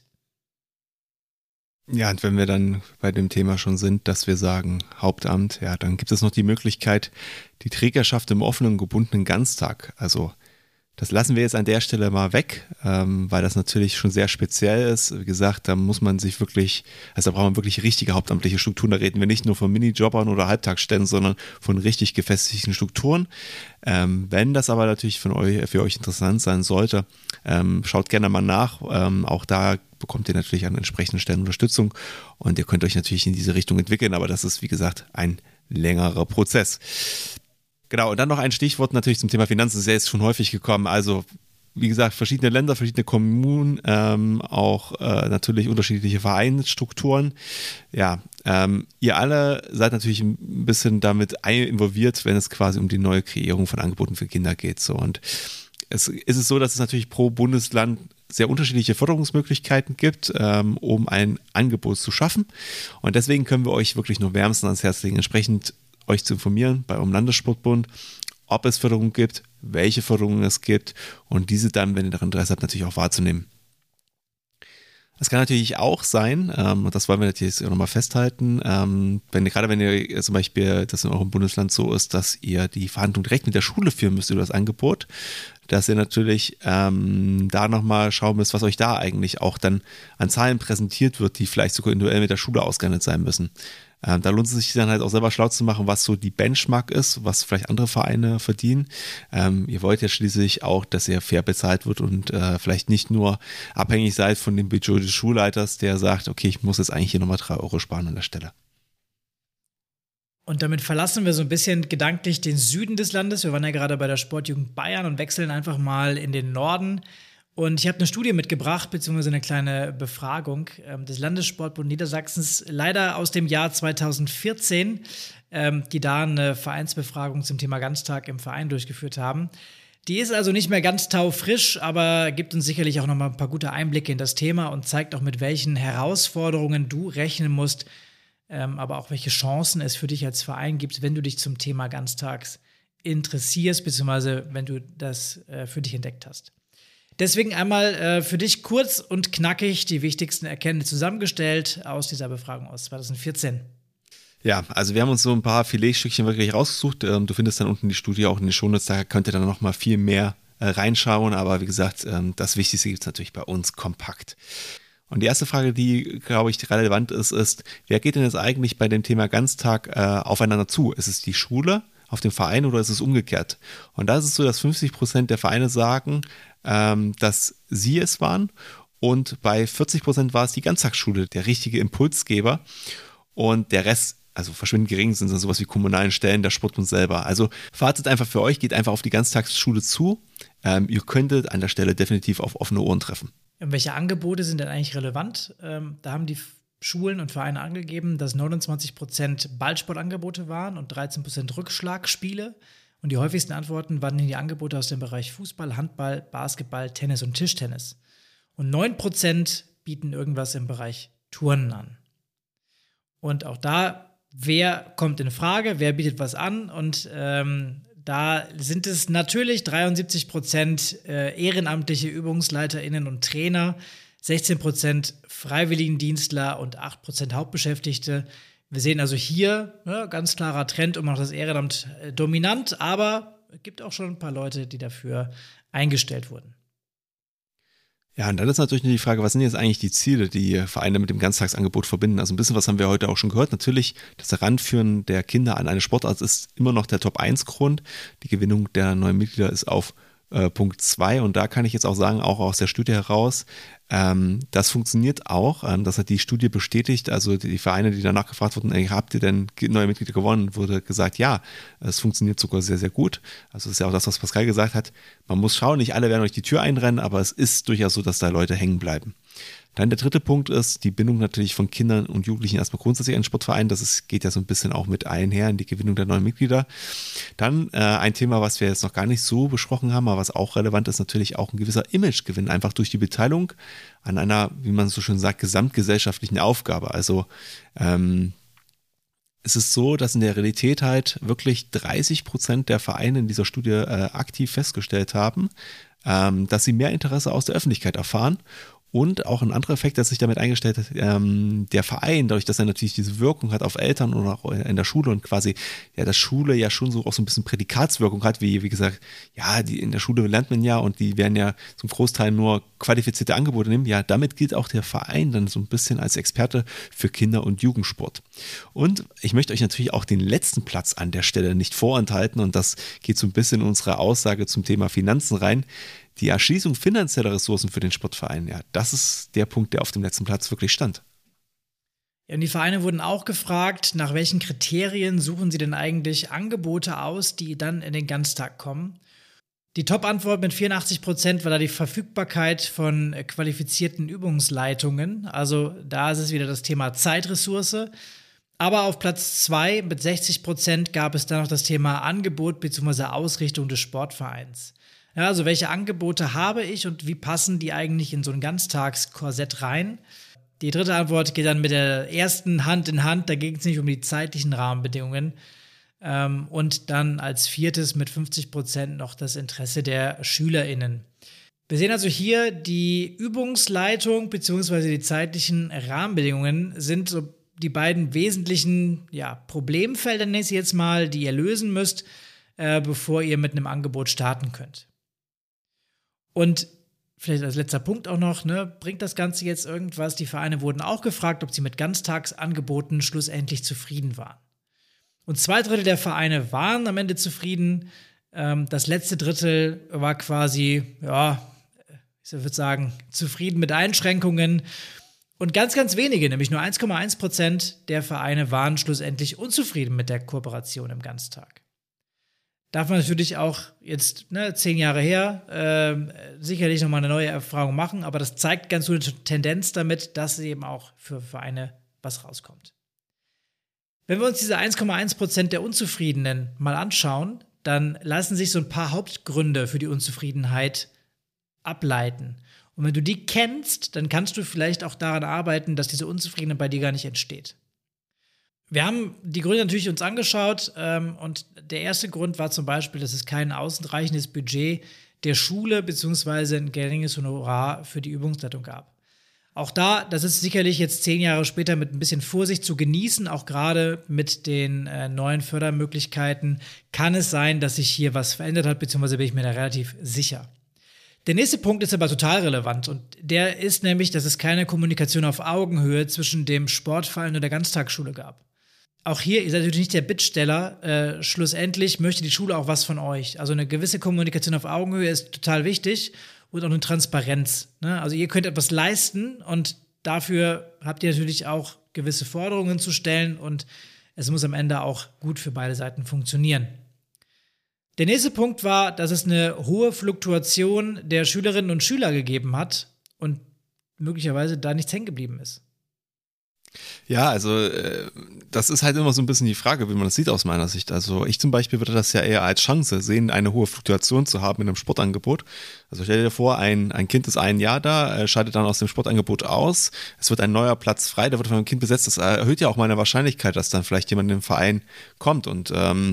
Ja, und wenn wir dann bei dem Thema schon sind, dass wir sagen Hauptamt, ja, dann gibt es noch die Möglichkeit, die Trägerschaft im offenen, gebundenen Ganztag. Also das lassen wir jetzt an der Stelle mal weg, weil das natürlich schon sehr speziell ist. Wie gesagt, da muss man sich wirklich, also da braucht man wirklich richtige hauptamtliche Strukturen. Da reden wir nicht nur von Minijobbern oder Halbtagsstellen, sondern von richtig gefestigten Strukturen. Wenn das aber natürlich für euch interessant sein sollte, schaut gerne mal nach. Auch da bekommt ihr natürlich an entsprechenden Stellen Unterstützung und ihr könnt euch natürlich in diese Richtung entwickeln, aber das ist, wie gesagt, ein längerer Prozess. Genau, und dann noch ein Stichwort natürlich zum Thema Finanzen, das ist ja jetzt schon häufig gekommen. Also, wie gesagt, verschiedene Länder, verschiedene Kommunen, auch natürlich unterschiedliche Vereinsstrukturen. Ja, ihr alle seid natürlich ein bisschen damit involviert, wenn es quasi um die neue Kreierung von Angeboten für Kinder geht. So. Und es ist so, dass es natürlich pro Bundesland sehr unterschiedliche Förderungsmöglichkeiten gibt, um ein Angebot zu schaffen. Und deswegen können wir euch wirklich nur wärmstens ans Herz legen, entsprechend euch zu informieren bei eurem Landessportbund, ob es Förderungen gibt, welche Förderungen es gibt und diese dann, wenn ihr daran Interesse habt, natürlich auch wahrzunehmen. Es kann natürlich auch sein, und das wollen wir natürlich auch nochmal festhalten, wenn ihr zum Beispiel, das in eurem Bundesland so ist, dass ihr die Verhandlung direkt mit der Schule führen müsst über das Angebot, dass ihr natürlich da nochmal schauen müsst, was euch da eigentlich auch dann an Zahlen präsentiert wird, die vielleicht sogar individuell mit der Schule ausgehandelt sein müssen. Da lohnt es sich dann halt auch selber schlau zu machen, was so die Benchmark ist, was vielleicht andere Vereine verdienen. Ihr wollt ja schließlich auch, dass ihr fair bezahlt wird und vielleicht nicht nur abhängig seid von dem Budget des Schulleiters, der sagt, okay, ich muss jetzt eigentlich hier nochmal 3 € sparen an der Stelle. Und damit verlassen wir so ein bisschen gedanklich den Süden des Landes. Wir waren ja gerade bei der Sportjugend Bayern und wechseln einfach mal in den Norden. Und ich habe eine Studie mitgebracht, beziehungsweise eine kleine Befragung des Landessportbund Niedersachsens, leider aus dem Jahr 2014, die da eine Vereinsbefragung zum Thema Ganztag im Verein durchgeführt haben. Die ist also nicht mehr ganz taufrisch, aber gibt uns sicherlich auch noch mal ein paar gute Einblicke in das Thema und zeigt auch, mit welchen Herausforderungen du rechnen musst, aber auch welche Chancen es für dich als Verein gibt, wenn du dich zum Thema Ganztags interessierst, beziehungsweise wenn du das für dich entdeckt hast. Deswegen einmal für dich kurz und knackig die wichtigsten Erkenntnisse zusammengestellt aus dieser Befragung aus 2014. Ja, also wir haben uns so ein paar Filetstückchen wirklich rausgesucht. Du findest dann unten die Studie auch in den Shownotes, da könnt ihr dann noch mal viel mehr reinschauen. Aber wie gesagt, das Wichtigste gibt es natürlich bei uns kompakt. Und die erste Frage, die, glaube ich, relevant ist, wer geht denn jetzt eigentlich bei dem Thema Ganztag aufeinander zu? Ist es die Schule auf dem Verein oder ist es umgekehrt? Und da ist es so, dass 50% der Vereine sagen, dass sie es waren, und bei 40% war es die Ganztagsschule, der richtige Impulsgeber, und der Rest, also verschwindend gering, sind dann sowas wie kommunalen Stellen, der Sportbund selber. Also Fazit einfach für euch, geht einfach auf die Ganztagsschule zu. Ihr könntet an der Stelle definitiv auf offene Ohren treffen. Welche Angebote sind denn eigentlich relevant? Da haben die Schulen und Vereine angegeben, dass 29% Ballsportangebote waren und 13% Rückschlagspiele. Und die häufigsten Antworten waren die Angebote aus dem Bereich Fußball, Handball, Basketball, Tennis und Tischtennis. Und 9% bieten irgendwas im Bereich Turnen an. Und auch da, wer kommt in Frage, wer bietet was an? Und da sind es natürlich 73% ehrenamtliche UbungsleiterInnen und Trainer, 16% Freiwilligendienstler und 8% Hauptbeschäftigte. Wir sehen also hier ganz klarer Trend, immer noch das Ehrenamt dominant, aber es gibt auch schon ein paar Leute, die dafür eingestellt wurden. Ja, und dann ist natürlich nur die Frage, was sind jetzt eigentlich die Ziele, die Vereine mit dem Ganztagsangebot verbinden? Also ein bisschen was haben wir heute auch schon gehört. Natürlich, das Heranführen der Kinder an eine Sportart ist immer noch der Top-1-Grund. Die Gewinnung der neuen Mitglieder ist auf Punkt 2, und da kann ich jetzt auch sagen, auch aus der Studie heraus, das funktioniert auch. Das hat die Studie bestätigt. Also die Vereine, die danach gefragt wurden, habt ihr denn neue Mitglieder gewonnen, wurde gesagt, ja, es funktioniert sogar sehr, sehr gut. Also das ist ja auch das, was Pascal gesagt hat. Man muss schauen, nicht alle werden euch die Tür einrennen, aber es ist durchaus so, dass da Leute hängen bleiben. Dann der dritte Punkt ist die Bindung natürlich von Kindern und Jugendlichen erstmal grundsätzlich an den Sportverein. Geht ja so ein bisschen auch mit einher in die Gewinnung der neuen Mitglieder. Dann ein Thema, was wir jetzt noch gar nicht so besprochen haben, aber was auch relevant ist, natürlich auch ein gewisser Imagegewinn, einfach durch die Beteiligung an einer, wie man so schön sagt, gesamtgesellschaftlichen Aufgabe. Also es ist so, dass in der Realität halt wirklich 30% der Vereine in dieser Studie aktiv festgestellt haben, dass sie mehr Interesse aus der Öffentlichkeit erfahren. Und auch ein anderer Effekt, der sich damit eingestellt hat, der Verein, dadurch, dass er natürlich diese Wirkung hat auf Eltern oder auch in der Schule und quasi, ja, das Schule ja schon so auch so ein bisschen Prädikatswirkung hat, wie gesagt, ja, in der Schule lernt man ja, und die werden ja zum Großteil nur qualifizierte Angebote nehmen. Ja, damit gilt auch der Verein dann so ein bisschen als Experte für Kinder- und Jugendsport. Und ich möchte euch natürlich auch den letzten Platz an der Stelle nicht vorenthalten, und das geht so ein bisschen in unsere Aussage zum Thema Finanzen rein. Die Erschließung finanzieller Ressourcen für den Sportverein, ja, das ist der Punkt, der auf dem letzten Platz wirklich stand. Ja, und die Vereine wurden auch gefragt, nach welchen Kriterien suchen sie denn eigentlich Angebote aus, die dann in den Ganztag kommen. Die Top-Antwort mit 84% war da die Verfügbarkeit von qualifizierten Übungsleitungen. Also da ist es wieder das Thema Zeitressource. Aber auf Platz 2 mit 60% gab es dann noch das Thema Angebot bzw. Ausrichtung des Sportvereins. Ja, also welche Angebote habe ich und wie passen die eigentlich in so ein Ganztagskorsett rein? Die dritte Antwort geht dann mit der ersten Hand in Hand, da ging es nicht um die zeitlichen Rahmenbedingungen. Und dann als viertes mit 50% noch das Interesse der SchülerInnen. Wir sehen also hier, die Übungsleitung bzw. die zeitlichen Rahmenbedingungen sind so die beiden wesentlichen Problemfelder, nenne ich sie jetzt mal, die ihr lösen müsst, bevor ihr mit einem Angebot starten könnt. Und vielleicht als letzter Punkt auch noch, bringt das Ganze jetzt irgendwas? Die Vereine wurden auch gefragt, ob sie mit Ganztagsangeboten schlussendlich zufrieden waren. Und 2/3 der Vereine waren am Ende zufrieden. Das letzte Drittel war quasi, ich würde sagen, zufrieden mit Einschränkungen. Und ganz, ganz wenige, nämlich nur 1,1% der Vereine waren schlussendlich unzufrieden mit der Kooperation im Ganztag. Darf man natürlich auch jetzt 10 Jahre her sicherlich nochmal eine neue Erfahrung machen, aber das zeigt ganz gute Tendenz damit, dass eben auch für Vereine was rauskommt. Wenn wir uns diese 1,1% der Unzufriedenen mal anschauen, dann lassen sich so ein paar Hauptgründe für die Unzufriedenheit ableiten. Und wenn du die kennst, dann kannst du vielleicht auch daran arbeiten, dass diese Unzufriedenheit bei dir gar nicht entsteht. Wir haben die Gründe natürlich uns angeschaut und der erste Grund war zum Beispiel, dass es kein ausreichendes Budget der Schule bzw. ein geringes Honorar für die Übungsleitung gab. Auch das ist sicherlich jetzt 10 Jahre später mit ein bisschen Vorsicht zu genießen, auch gerade mit den neuen Fördermöglichkeiten kann es sein, dass sich hier was verändert hat, beziehungsweise bin ich mir da relativ sicher. Der nächste Punkt ist aber total relevant und der ist nämlich, dass es keine Kommunikation auf Augenhöhe zwischen dem Sportverein und der Ganztagsschule gab. Auch hier, ihr seid natürlich nicht der Bittsteller, schlussendlich möchte die Schule auch was von euch. Also eine gewisse Kommunikation auf Augenhöhe ist total wichtig und auch eine Transparenz. Ne? Also ihr könnt etwas leisten und dafür habt ihr natürlich auch gewisse Forderungen zu stellen und es muss am Ende auch gut für beide Seiten funktionieren. Der nächste Punkt war, dass es eine hohe Fluktuation der Schülerinnen und Schüler gegeben hat und möglicherweise da nichts hängen geblieben ist. Ja, also das ist halt immer so ein bisschen die Frage, wie man das sieht aus meiner Sicht. Also ich zum Beispiel würde das ja eher als Chance sehen, eine hohe Fluktuation zu haben in einem Sportangebot. Also stell dir vor, ein Kind ist 1 Jahr da, scheidet dann aus dem Sportangebot aus, es wird ein neuer Platz frei, der wird von einem Kind besetzt. Das erhöht ja auch meine Wahrscheinlichkeit, dass dann vielleicht jemand in den Verein kommt und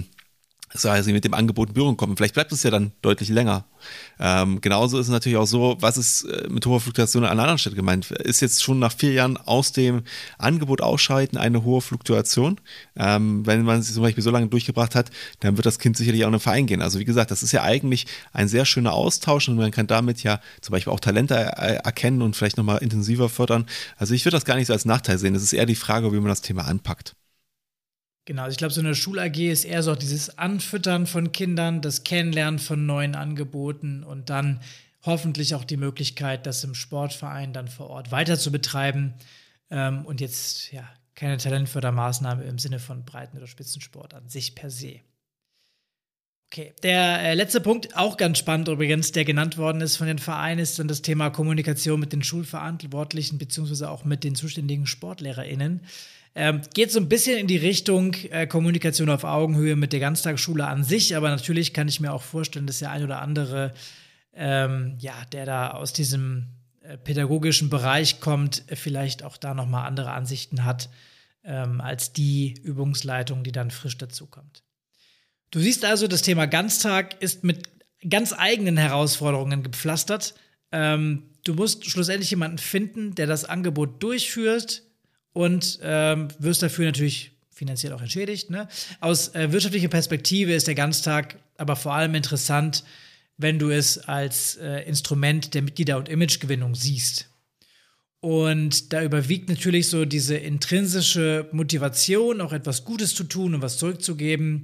sie mit dem Angebot in Berührung kommen. Vielleicht bleibt es ja dann deutlich länger. Genauso ist es natürlich auch so, was ist mit hoher Fluktuation an anderen Stellen gemeint? Ist jetzt schon nach 4 Jahren aus dem Angebot ausschalten eine hohe Fluktuation? Wenn man es zum Beispiel so lange durchgebracht hat, dann wird das Kind sicherlich auch in den Verein gehen. Also wie gesagt, das ist ja eigentlich ein sehr schöner Austausch und man kann damit ja zum Beispiel auch Talente erkennen und vielleicht nochmal intensiver fördern. Also ich würde das gar nicht so als Nachteil sehen. Es ist eher die Frage, wie man das Thema anpackt. Genau, also ich glaube, so eine Schul-AG ist eher so dieses Anfüttern von Kindern, das Kennenlernen von neuen Angeboten und dann hoffentlich auch die Möglichkeit, das im Sportverein dann vor Ort weiter zu betreiben und jetzt ja keine Talentfördermaßnahme im Sinne von Breiten- oder Spitzensport an sich per se. Okay, der letzte Punkt, auch ganz spannend übrigens, der genannt worden ist von den Vereinen, ist dann das Thema Kommunikation mit den Schulverantwortlichen beziehungsweise auch mit den zuständigen SportlehrerInnen. Geht so ein bisschen in die Richtung Kommunikation auf Augenhöhe mit der Ganztagsschule an sich, aber natürlich kann ich mir auch vorstellen, dass der ein oder andere, der da aus diesem pädagogischen Bereich kommt, vielleicht auch da nochmal andere Ansichten hat, als die Übungsleitung, die dann frisch dazukommt. Du siehst also, das Thema Ganztag ist mit ganz eigenen Herausforderungen gepflastert. Du musst schlussendlich jemanden finden, der das Angebot durchführt, und wirst dafür natürlich finanziell auch entschädigt. Ne? Aus wirtschaftlicher Perspektive ist der Ganztag aber vor allem interessant, wenn du es als Instrument der Mitglieder- und Imagegewinnung siehst. Und da überwiegt natürlich so diese intrinsische Motivation, auch etwas Gutes zu tun und was zurückzugeben,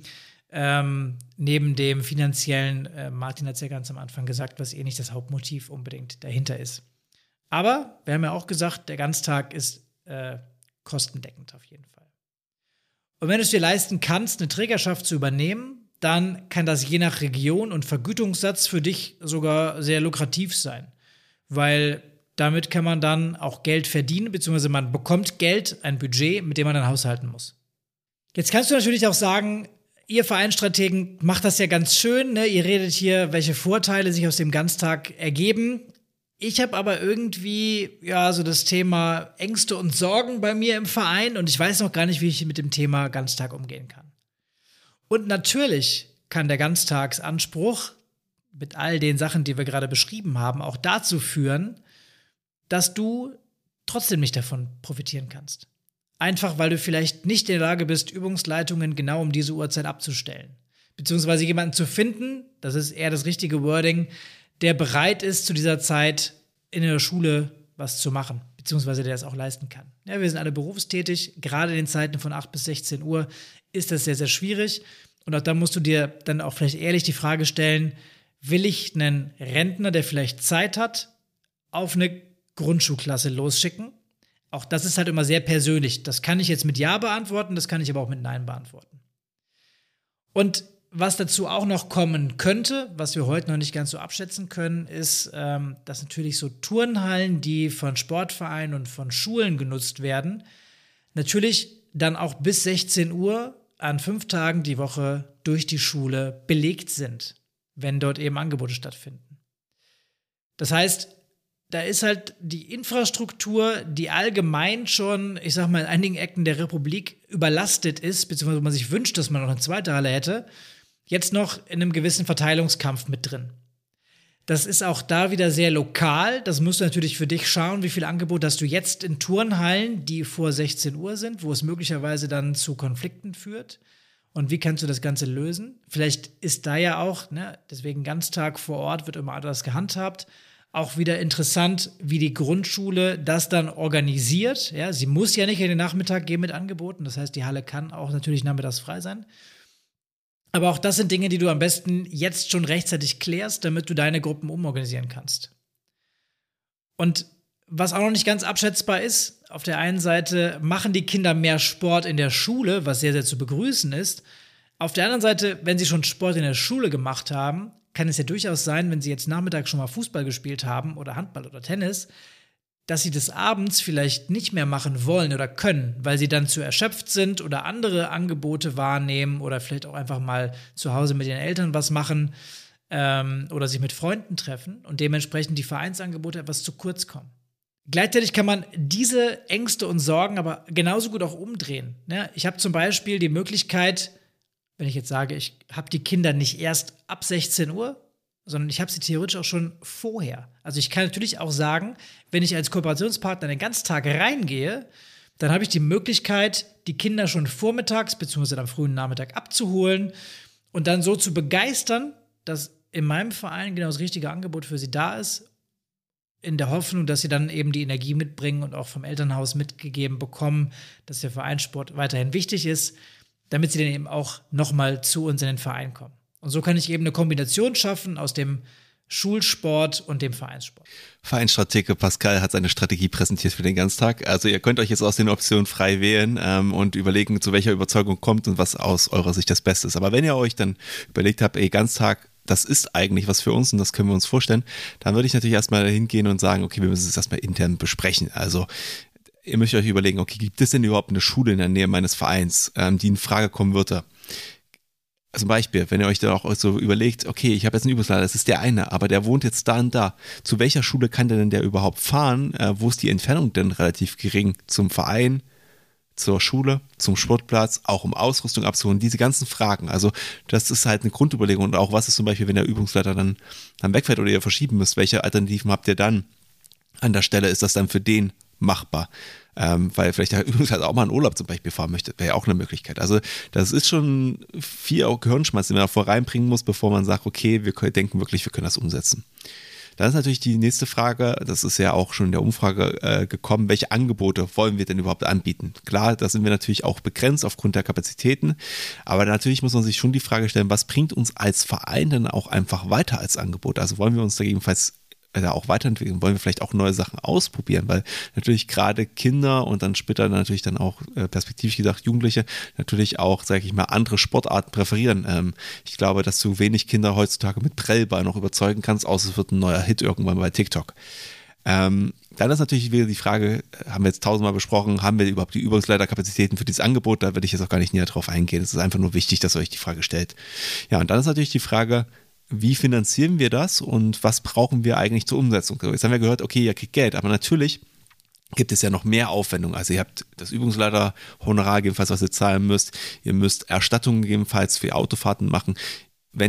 neben dem finanziellen, Martin hat es ja ganz am Anfang gesagt, was nicht das Hauptmotiv unbedingt dahinter ist. Aber wir haben ja auch gesagt, der Ganztag ist kostendeckend auf jeden Fall. Und wenn du es dir leisten kannst, eine Trägerschaft zu übernehmen, dann kann das je nach Region und Vergütungssatz für dich sogar sehr lukrativ sein. Weil damit kann man dann auch Geld verdienen, beziehungsweise man bekommt Geld, ein Budget, mit dem man dann haushalten muss. Jetzt kannst du natürlich auch sagen, ihr Vereinsstrategen macht das ja ganz schön, ne? Ihr redet hier, welche Vorteile sich aus dem Ganztag ergeben. Ich habe aber irgendwie, so das Thema Ängste und Sorgen bei mir im Verein und ich weiß noch gar nicht, wie ich mit dem Thema Ganztag umgehen kann. Und natürlich kann der Ganztagsanspruch mit all den Sachen, die wir gerade beschrieben haben, auch dazu führen, dass du trotzdem nicht davon profitieren kannst. Einfach, weil du vielleicht nicht in der Lage bist, Übungsleitungen genau um diese Uhrzeit abzustellen. Beziehungsweise jemanden zu finden, das ist eher das richtige Wording, der bereit ist, zu dieser Zeit in der Schule was zu machen, beziehungsweise der es auch leisten kann. Ja, wir sind alle berufstätig, gerade in den Zeiten von 8 bis 16 Uhr ist das sehr, sehr schwierig. Und auch da musst du dir dann auch vielleicht ehrlich die Frage stellen, will ich einen Rentner, der vielleicht Zeit hat, auf eine Grundschulklasse losschicken, Auch das ist halt immer sehr persönlich. Das kann ich jetzt mit Ja beantworten, das kann ich aber auch mit Nein beantworten. Und was dazu auch noch kommen könnte, was wir heute noch nicht ganz so abschätzen können, ist, dass natürlich so Turnhallen, die von Sportvereinen und von Schulen genutzt werden, natürlich dann auch bis 16 Uhr an 5 Tagen die Woche durch die Schule belegt sind, wenn dort eben Angebote stattfinden. Das heißt, da ist halt die Infrastruktur, die allgemein schon, ich sag mal, in einigen Ecken der Republik überlastet ist, beziehungsweise man sich wünscht, dass man noch eine zweite Halle hätte, jetzt noch in einem gewissen Verteilungskampf mit drin. Das ist auch da wieder sehr lokal. Das musst du natürlich für dich schauen, wie viel Angebot hast du jetzt in Turnhallen, die vor 16 Uhr sind, wo es möglicherweise dann zu Konflikten führt. Und wie kannst du das Ganze lösen? Vielleicht ist da ja auch, deswegen Ganztag vor Ort wird immer anders gehandhabt, auch wieder interessant, wie die Grundschule das dann organisiert. Ja, sie muss ja nicht in den Nachmittag gehen mit Angeboten. Das heißt, die Halle kann auch natürlich nachmittags frei sein. Aber auch das sind Dinge, die du am besten jetzt schon rechtzeitig klärst, damit du deine Gruppen umorganisieren kannst. Und was auch noch nicht ganz abschätzbar ist, auf der einen Seite machen die Kinder mehr Sport in der Schule, was sehr, sehr zu begrüßen ist. Auf der anderen Seite, wenn sie schon Sport in der Schule gemacht haben, kann es ja durchaus sein, wenn sie jetzt nachmittags schon mal Fußball gespielt haben oder Handball oder Tennis, dass sie das abends vielleicht nicht mehr machen wollen oder können, weil sie dann zu erschöpft sind oder andere Angebote wahrnehmen oder vielleicht auch einfach mal zu Hause mit ihren Eltern was machen oder sich mit Freunden treffen und dementsprechend die Vereinsangebote etwas zu kurz kommen. Gleichzeitig kann man diese Ängste und Sorgen aber genauso gut auch umdrehen. Ich habe zum Beispiel die Möglichkeit, wenn ich jetzt sage, ich habe die Kinder nicht erst ab 16 Uhr, sondern ich habe sie theoretisch auch schon vorher. Also ich kann natürlich auch sagen, wenn ich als Kooperationspartner den ganzen Tag reingehe, dann habe ich die Möglichkeit, die Kinder schon vormittags bzw. am frühen Nachmittag abzuholen und dann so zu begeistern, dass in meinem Verein genau das richtige Angebot für sie da ist, in der Hoffnung, dass sie dann eben die Energie mitbringen und auch vom Elternhaus mitgegeben bekommen, dass der Vereinssport weiterhin wichtig ist, damit sie dann eben auch nochmal zu uns in den Verein kommen. Und so kann ich eben eine Kombination schaffen aus dem Schulsport und dem Vereinssport. Vereinsstratege Pascal hat seine Strategie präsentiert für den Ganztag. Also ihr könnt euch jetzt aus den Optionen frei wählen und überlegen, zu welcher Überzeugung kommt und was aus eurer Sicht das Beste ist. Aber wenn ihr euch dann überlegt habt, Ganztag, das ist eigentlich was für uns und das können wir uns vorstellen, dann würde ich natürlich erstmal hingehen und sagen, okay, wir müssen es erstmal intern besprechen. Also ihr müsst euch überlegen, okay, gibt es denn überhaupt eine Schule in der Nähe meines Vereins, die in Frage kommen würde? Zum Beispiel, wenn ihr euch da auch so überlegt, okay, ich habe jetzt einen Übungsleiter, das ist der eine, aber der wohnt jetzt da und da. Zu welcher Schule kann der denn der überhaupt fahren? Wo ist die Entfernung denn relativ gering zum Verein, zur Schule, zum Sportplatz, auch um Ausrüstung abzuholen? Diese ganzen Fragen. Also das ist halt eine Grundüberlegung. Und auch was ist zum Beispiel, wenn der Übungsleiter dann wegfährt oder ihr verschieben müsst? Welche Alternativen habt ihr dann an der Stelle? Ist das dann für den machbar? Weil vielleicht der Übungsleiter auch mal in Urlaub zum Beispiel fahren möchte, wäre ja auch eine Möglichkeit. Also das ist schon viel Gehirnschmalz, den man davor reinbringen muss, bevor man sagt, okay, wir denken wirklich, wir können das umsetzen. Dann ist natürlich die nächste Frage, das ist ja auch schon in der Umfrage gekommen, welche Angebote wollen wir denn überhaupt anbieten? Klar, da sind wir natürlich auch begrenzt aufgrund der Kapazitäten, aber natürlich muss man sich schon die Frage stellen, was bringt uns als Verein denn auch einfach weiter als Angebot? Also wollen wir uns da gegebenenfalls auch weiterentwickeln, wollen wir vielleicht auch neue Sachen ausprobieren, weil natürlich gerade Kinder und dann später natürlich dann auch perspektivisch gesagt Jugendliche natürlich auch, sage ich mal, andere Sportarten präferieren. Ich glaube, dass du wenig Kinder heutzutage mit Prellball noch überzeugen kannst, außer es wird ein neuer Hit irgendwann bei TikTok. Dann ist natürlich wieder die Frage, haben wir jetzt tausendmal besprochen, haben wir überhaupt die Übungsleiterkapazitäten für dieses Angebot? Da werde ich jetzt auch gar nicht näher drauf eingehen. Es ist einfach nur wichtig, dass ihr euch die Frage stellt. Ja, und dann ist natürlich die Frage, wie finanzieren wir das und was brauchen wir eigentlich zur Umsetzung? Jetzt haben wir gehört, okay, ihr kriegt Geld, aber natürlich gibt es ja noch mehr Aufwendungen. Also ihr habt das Übungsleiter-Honorar gegebenenfalls, was ihr zahlen müsst. Ihr müsst Erstattungen gegebenenfalls für Autofahrten machen. Wenn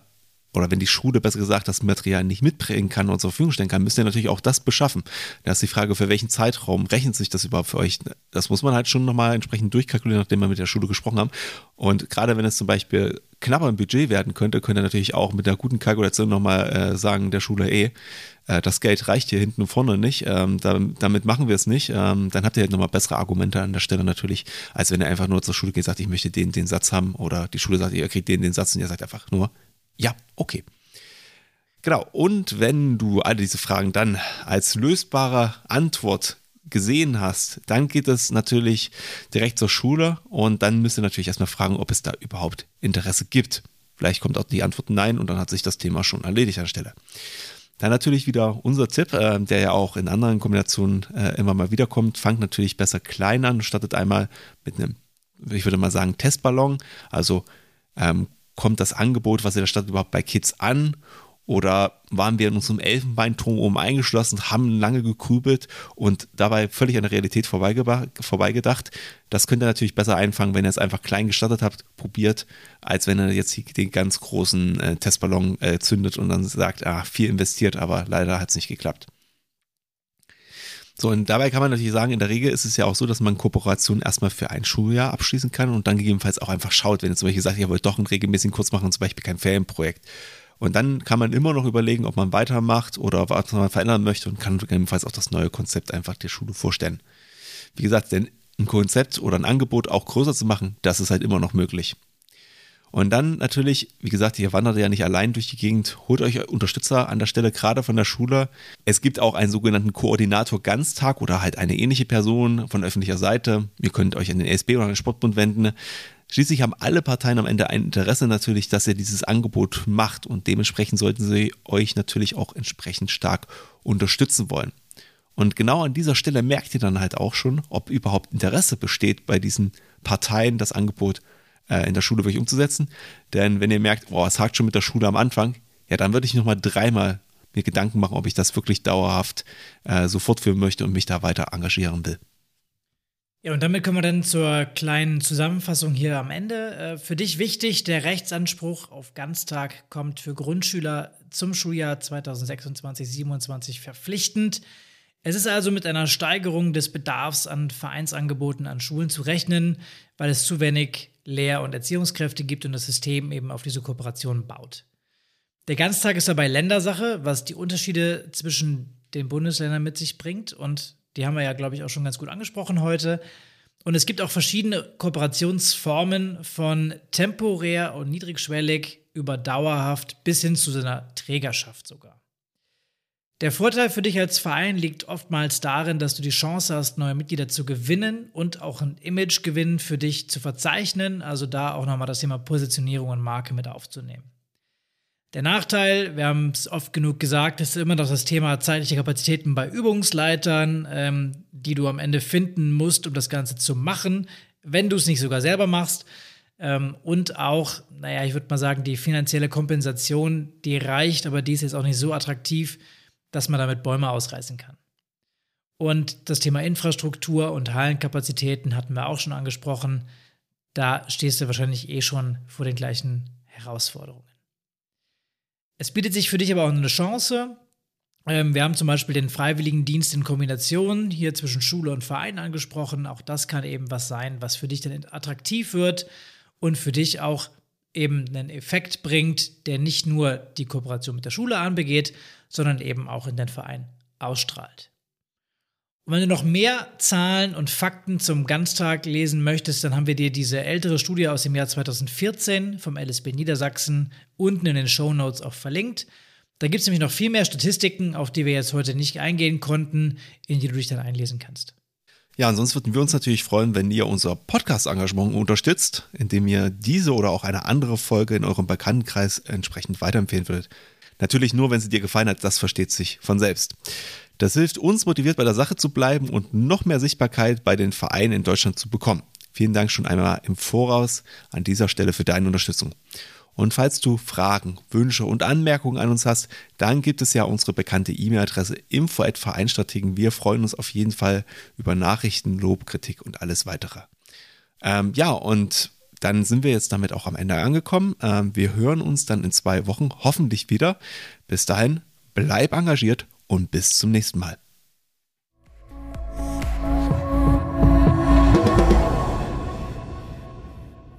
die Schule, besser gesagt, das Material nicht mitbringen kann und zur Verfügung stellen kann, müsst ihr natürlich auch das beschaffen. Da ist die Frage, für welchen Zeitraum rechnet sich das überhaupt für euch? Das muss man halt schon nochmal entsprechend durchkalkulieren, nachdem wir mit der Schule gesprochen haben. Und gerade wenn es zum Beispiel knapper im Budget werden könnte, könnt ihr natürlich auch mit einer guten Kalkulation nochmal sagen der Schule, das Geld reicht hier hinten und vorne nicht, damit machen wir es nicht. Dann habt ihr halt nochmal bessere Argumente an der Stelle natürlich, als wenn ihr einfach nur zur Schule geht und sagt, ich möchte den Satz haben, oder die Schule sagt, ihr kriegt den Satz und ihr sagt einfach nur, ja, okay. Genau, und wenn du all diese Fragen dann als lösbare Antwort gesehen hast, dann geht es natürlich direkt zur Schule und dann müsst ihr natürlich erstmal fragen, ob es da überhaupt Interesse gibt. Vielleicht kommt auch die Antwort nein und dann hat sich das Thema schon erledigt an der Stelle. Dann natürlich wieder unser Tipp, der ja auch in anderen Kombinationen immer mal wiederkommt. Fangt natürlich besser klein an, startet einmal mit einem, ich würde mal sagen, Testballon. Also kommt das Angebot, was ihr da startet, überhaupt bei Kids an? Oder waren wir in unserem Elfenbeinturm oben eingeschlossen, haben lange gegrübelt und dabei völlig an der Realität vorbeigedacht. Das könnt ihr natürlich besser einfangen, wenn ihr es einfach klein gestartet habt, probiert, als wenn ihr jetzt den ganz großen Testballon zündet und dann sagt, viel investiert, aber leider hat es nicht geklappt. So, und dabei kann man natürlich sagen, in der Regel ist es ja auch so, dass man Kooperationen erstmal für ein Schuljahr abschließen kann und dann gegebenenfalls auch einfach schaut, wenn ihr zum Beispiel sagt, ihr wollt doch einen regelmäßigen Kurs machen, zum Beispiel kein Ferienprojekt. Und dann kann man immer noch überlegen, ob man weitermacht oder was man verändern möchte und kann gegebenenfalls auch das neue Konzept einfach der Schule vorstellen. Wie gesagt, denn ein Konzept oder ein Angebot auch größer zu machen, das ist halt immer noch möglich. Und dann natürlich, wie gesagt, ihr wandert ja nicht allein durch die Gegend, holt euch Unterstützer an der Stelle, gerade von der Schule. Es gibt auch einen sogenannten Koordinator Ganztag oder halt eine ähnliche Person von öffentlicher Seite. Ihr könnt euch an den ESB oder an den Sportbund wenden. Schließlich haben alle Parteien am Ende ein Interesse natürlich, dass ihr dieses Angebot macht und dementsprechend sollten sie euch natürlich auch entsprechend stark unterstützen wollen. Und genau an dieser Stelle merkt ihr dann halt auch schon, ob überhaupt Interesse besteht bei diesen Parteien, das Angebot in der Schule wirklich umzusetzen. Denn wenn ihr merkt, es hakt schon mit der Schule am Anfang, ja, dann würde ich nochmal dreimal mir Gedanken machen, ob ich das wirklich dauerhaft so fortführen möchte und mich da weiter engagieren will. Ja, und damit kommen wir dann zur kleinen Zusammenfassung hier am Ende. Für dich wichtig, der Rechtsanspruch auf Ganztag kommt für Grundschüler zum Schuljahr 2026/27 verpflichtend. Es ist also mit einer Steigerung des Bedarfs an Vereinsangeboten an Schulen zu rechnen, weil es zu wenig Lehr- und Erziehungskräfte gibt und das System eben auf diese Kooperation baut. Der Ganztag ist dabei Ländersache, was die Unterschiede zwischen den Bundesländern mit sich bringt und die haben wir ja, glaube ich, auch schon ganz gut angesprochen heute. Und es gibt auch verschiedene Kooperationsformen von temporär und niedrigschwellig über dauerhaft bis hin zu seiner Trägerschaft sogar. Der Vorteil für dich als Verein liegt oftmals darin, dass du die Chance hast, neue Mitglieder zu gewinnen und auch ein Imagegewinn für dich zu verzeichnen, also da auch nochmal das Thema Positionierung und Marke mit aufzunehmen. Der Nachteil, wir haben es oft genug gesagt, ist immer noch das Thema zeitliche Kapazitäten bei Übungsleitern, die du am Ende finden musst, um das Ganze zu machen, wenn du es nicht sogar selber machst. Und auch, ich würde mal sagen, die finanzielle Kompensation, die reicht, aber die ist jetzt auch nicht so attraktiv, dass man damit Bäume ausreißen kann. Und das Thema Infrastruktur und Hallenkapazitäten hatten wir auch schon angesprochen. Da stehst du wahrscheinlich schon vor den gleichen Herausforderungen. Es bietet sich für dich aber auch eine Chance. Wir haben zum Beispiel den Freiwilligendienst in Kombination hier zwischen Schule und Verein angesprochen. Auch das kann eben was sein, was für dich dann attraktiv wird und für dich auch eben einen Effekt bringt, der nicht nur die Kooperation mit der Schule anbegeht, sondern eben auch in den Verein ausstrahlt. Und wenn du noch mehr Zahlen und Fakten zum Ganztag lesen möchtest, dann haben wir dir diese ältere Studie aus dem Jahr 2014 vom LSB Niedersachsen unten in den Shownotes auch verlinkt. Da gibt es nämlich noch viel mehr Statistiken, auf die wir jetzt heute nicht eingehen konnten, in die du dich dann einlesen kannst. Ja, ansonsten würden wir uns natürlich freuen, wenn ihr unser Podcast-Engagement unterstützt, indem ihr diese oder auch eine andere Folge in eurem Bekanntenkreis entsprechend weiterempfehlen würdet. Natürlich nur, wenn sie dir gefallen hat, das versteht sich von selbst. Das hilft uns, motiviert bei der Sache zu bleiben und noch mehr Sichtbarkeit bei den Vereinen in Deutschland zu bekommen. Vielen Dank schon einmal im Voraus an dieser Stelle für deine Unterstützung. Und falls du Fragen, Wünsche und Anmerkungen an uns hast, dann gibt es ja unsere bekannte E-Mail-Adresse info@Vereinstrategen. Wir freuen uns auf jeden Fall über Nachrichten, Lob, Kritik und alles weitere. Und dann sind wir jetzt damit auch am Ende angekommen. Wir hören uns dann in 2 Wochen hoffentlich wieder. Bis dahin, bleib engagiert und bis zum nächsten Mal.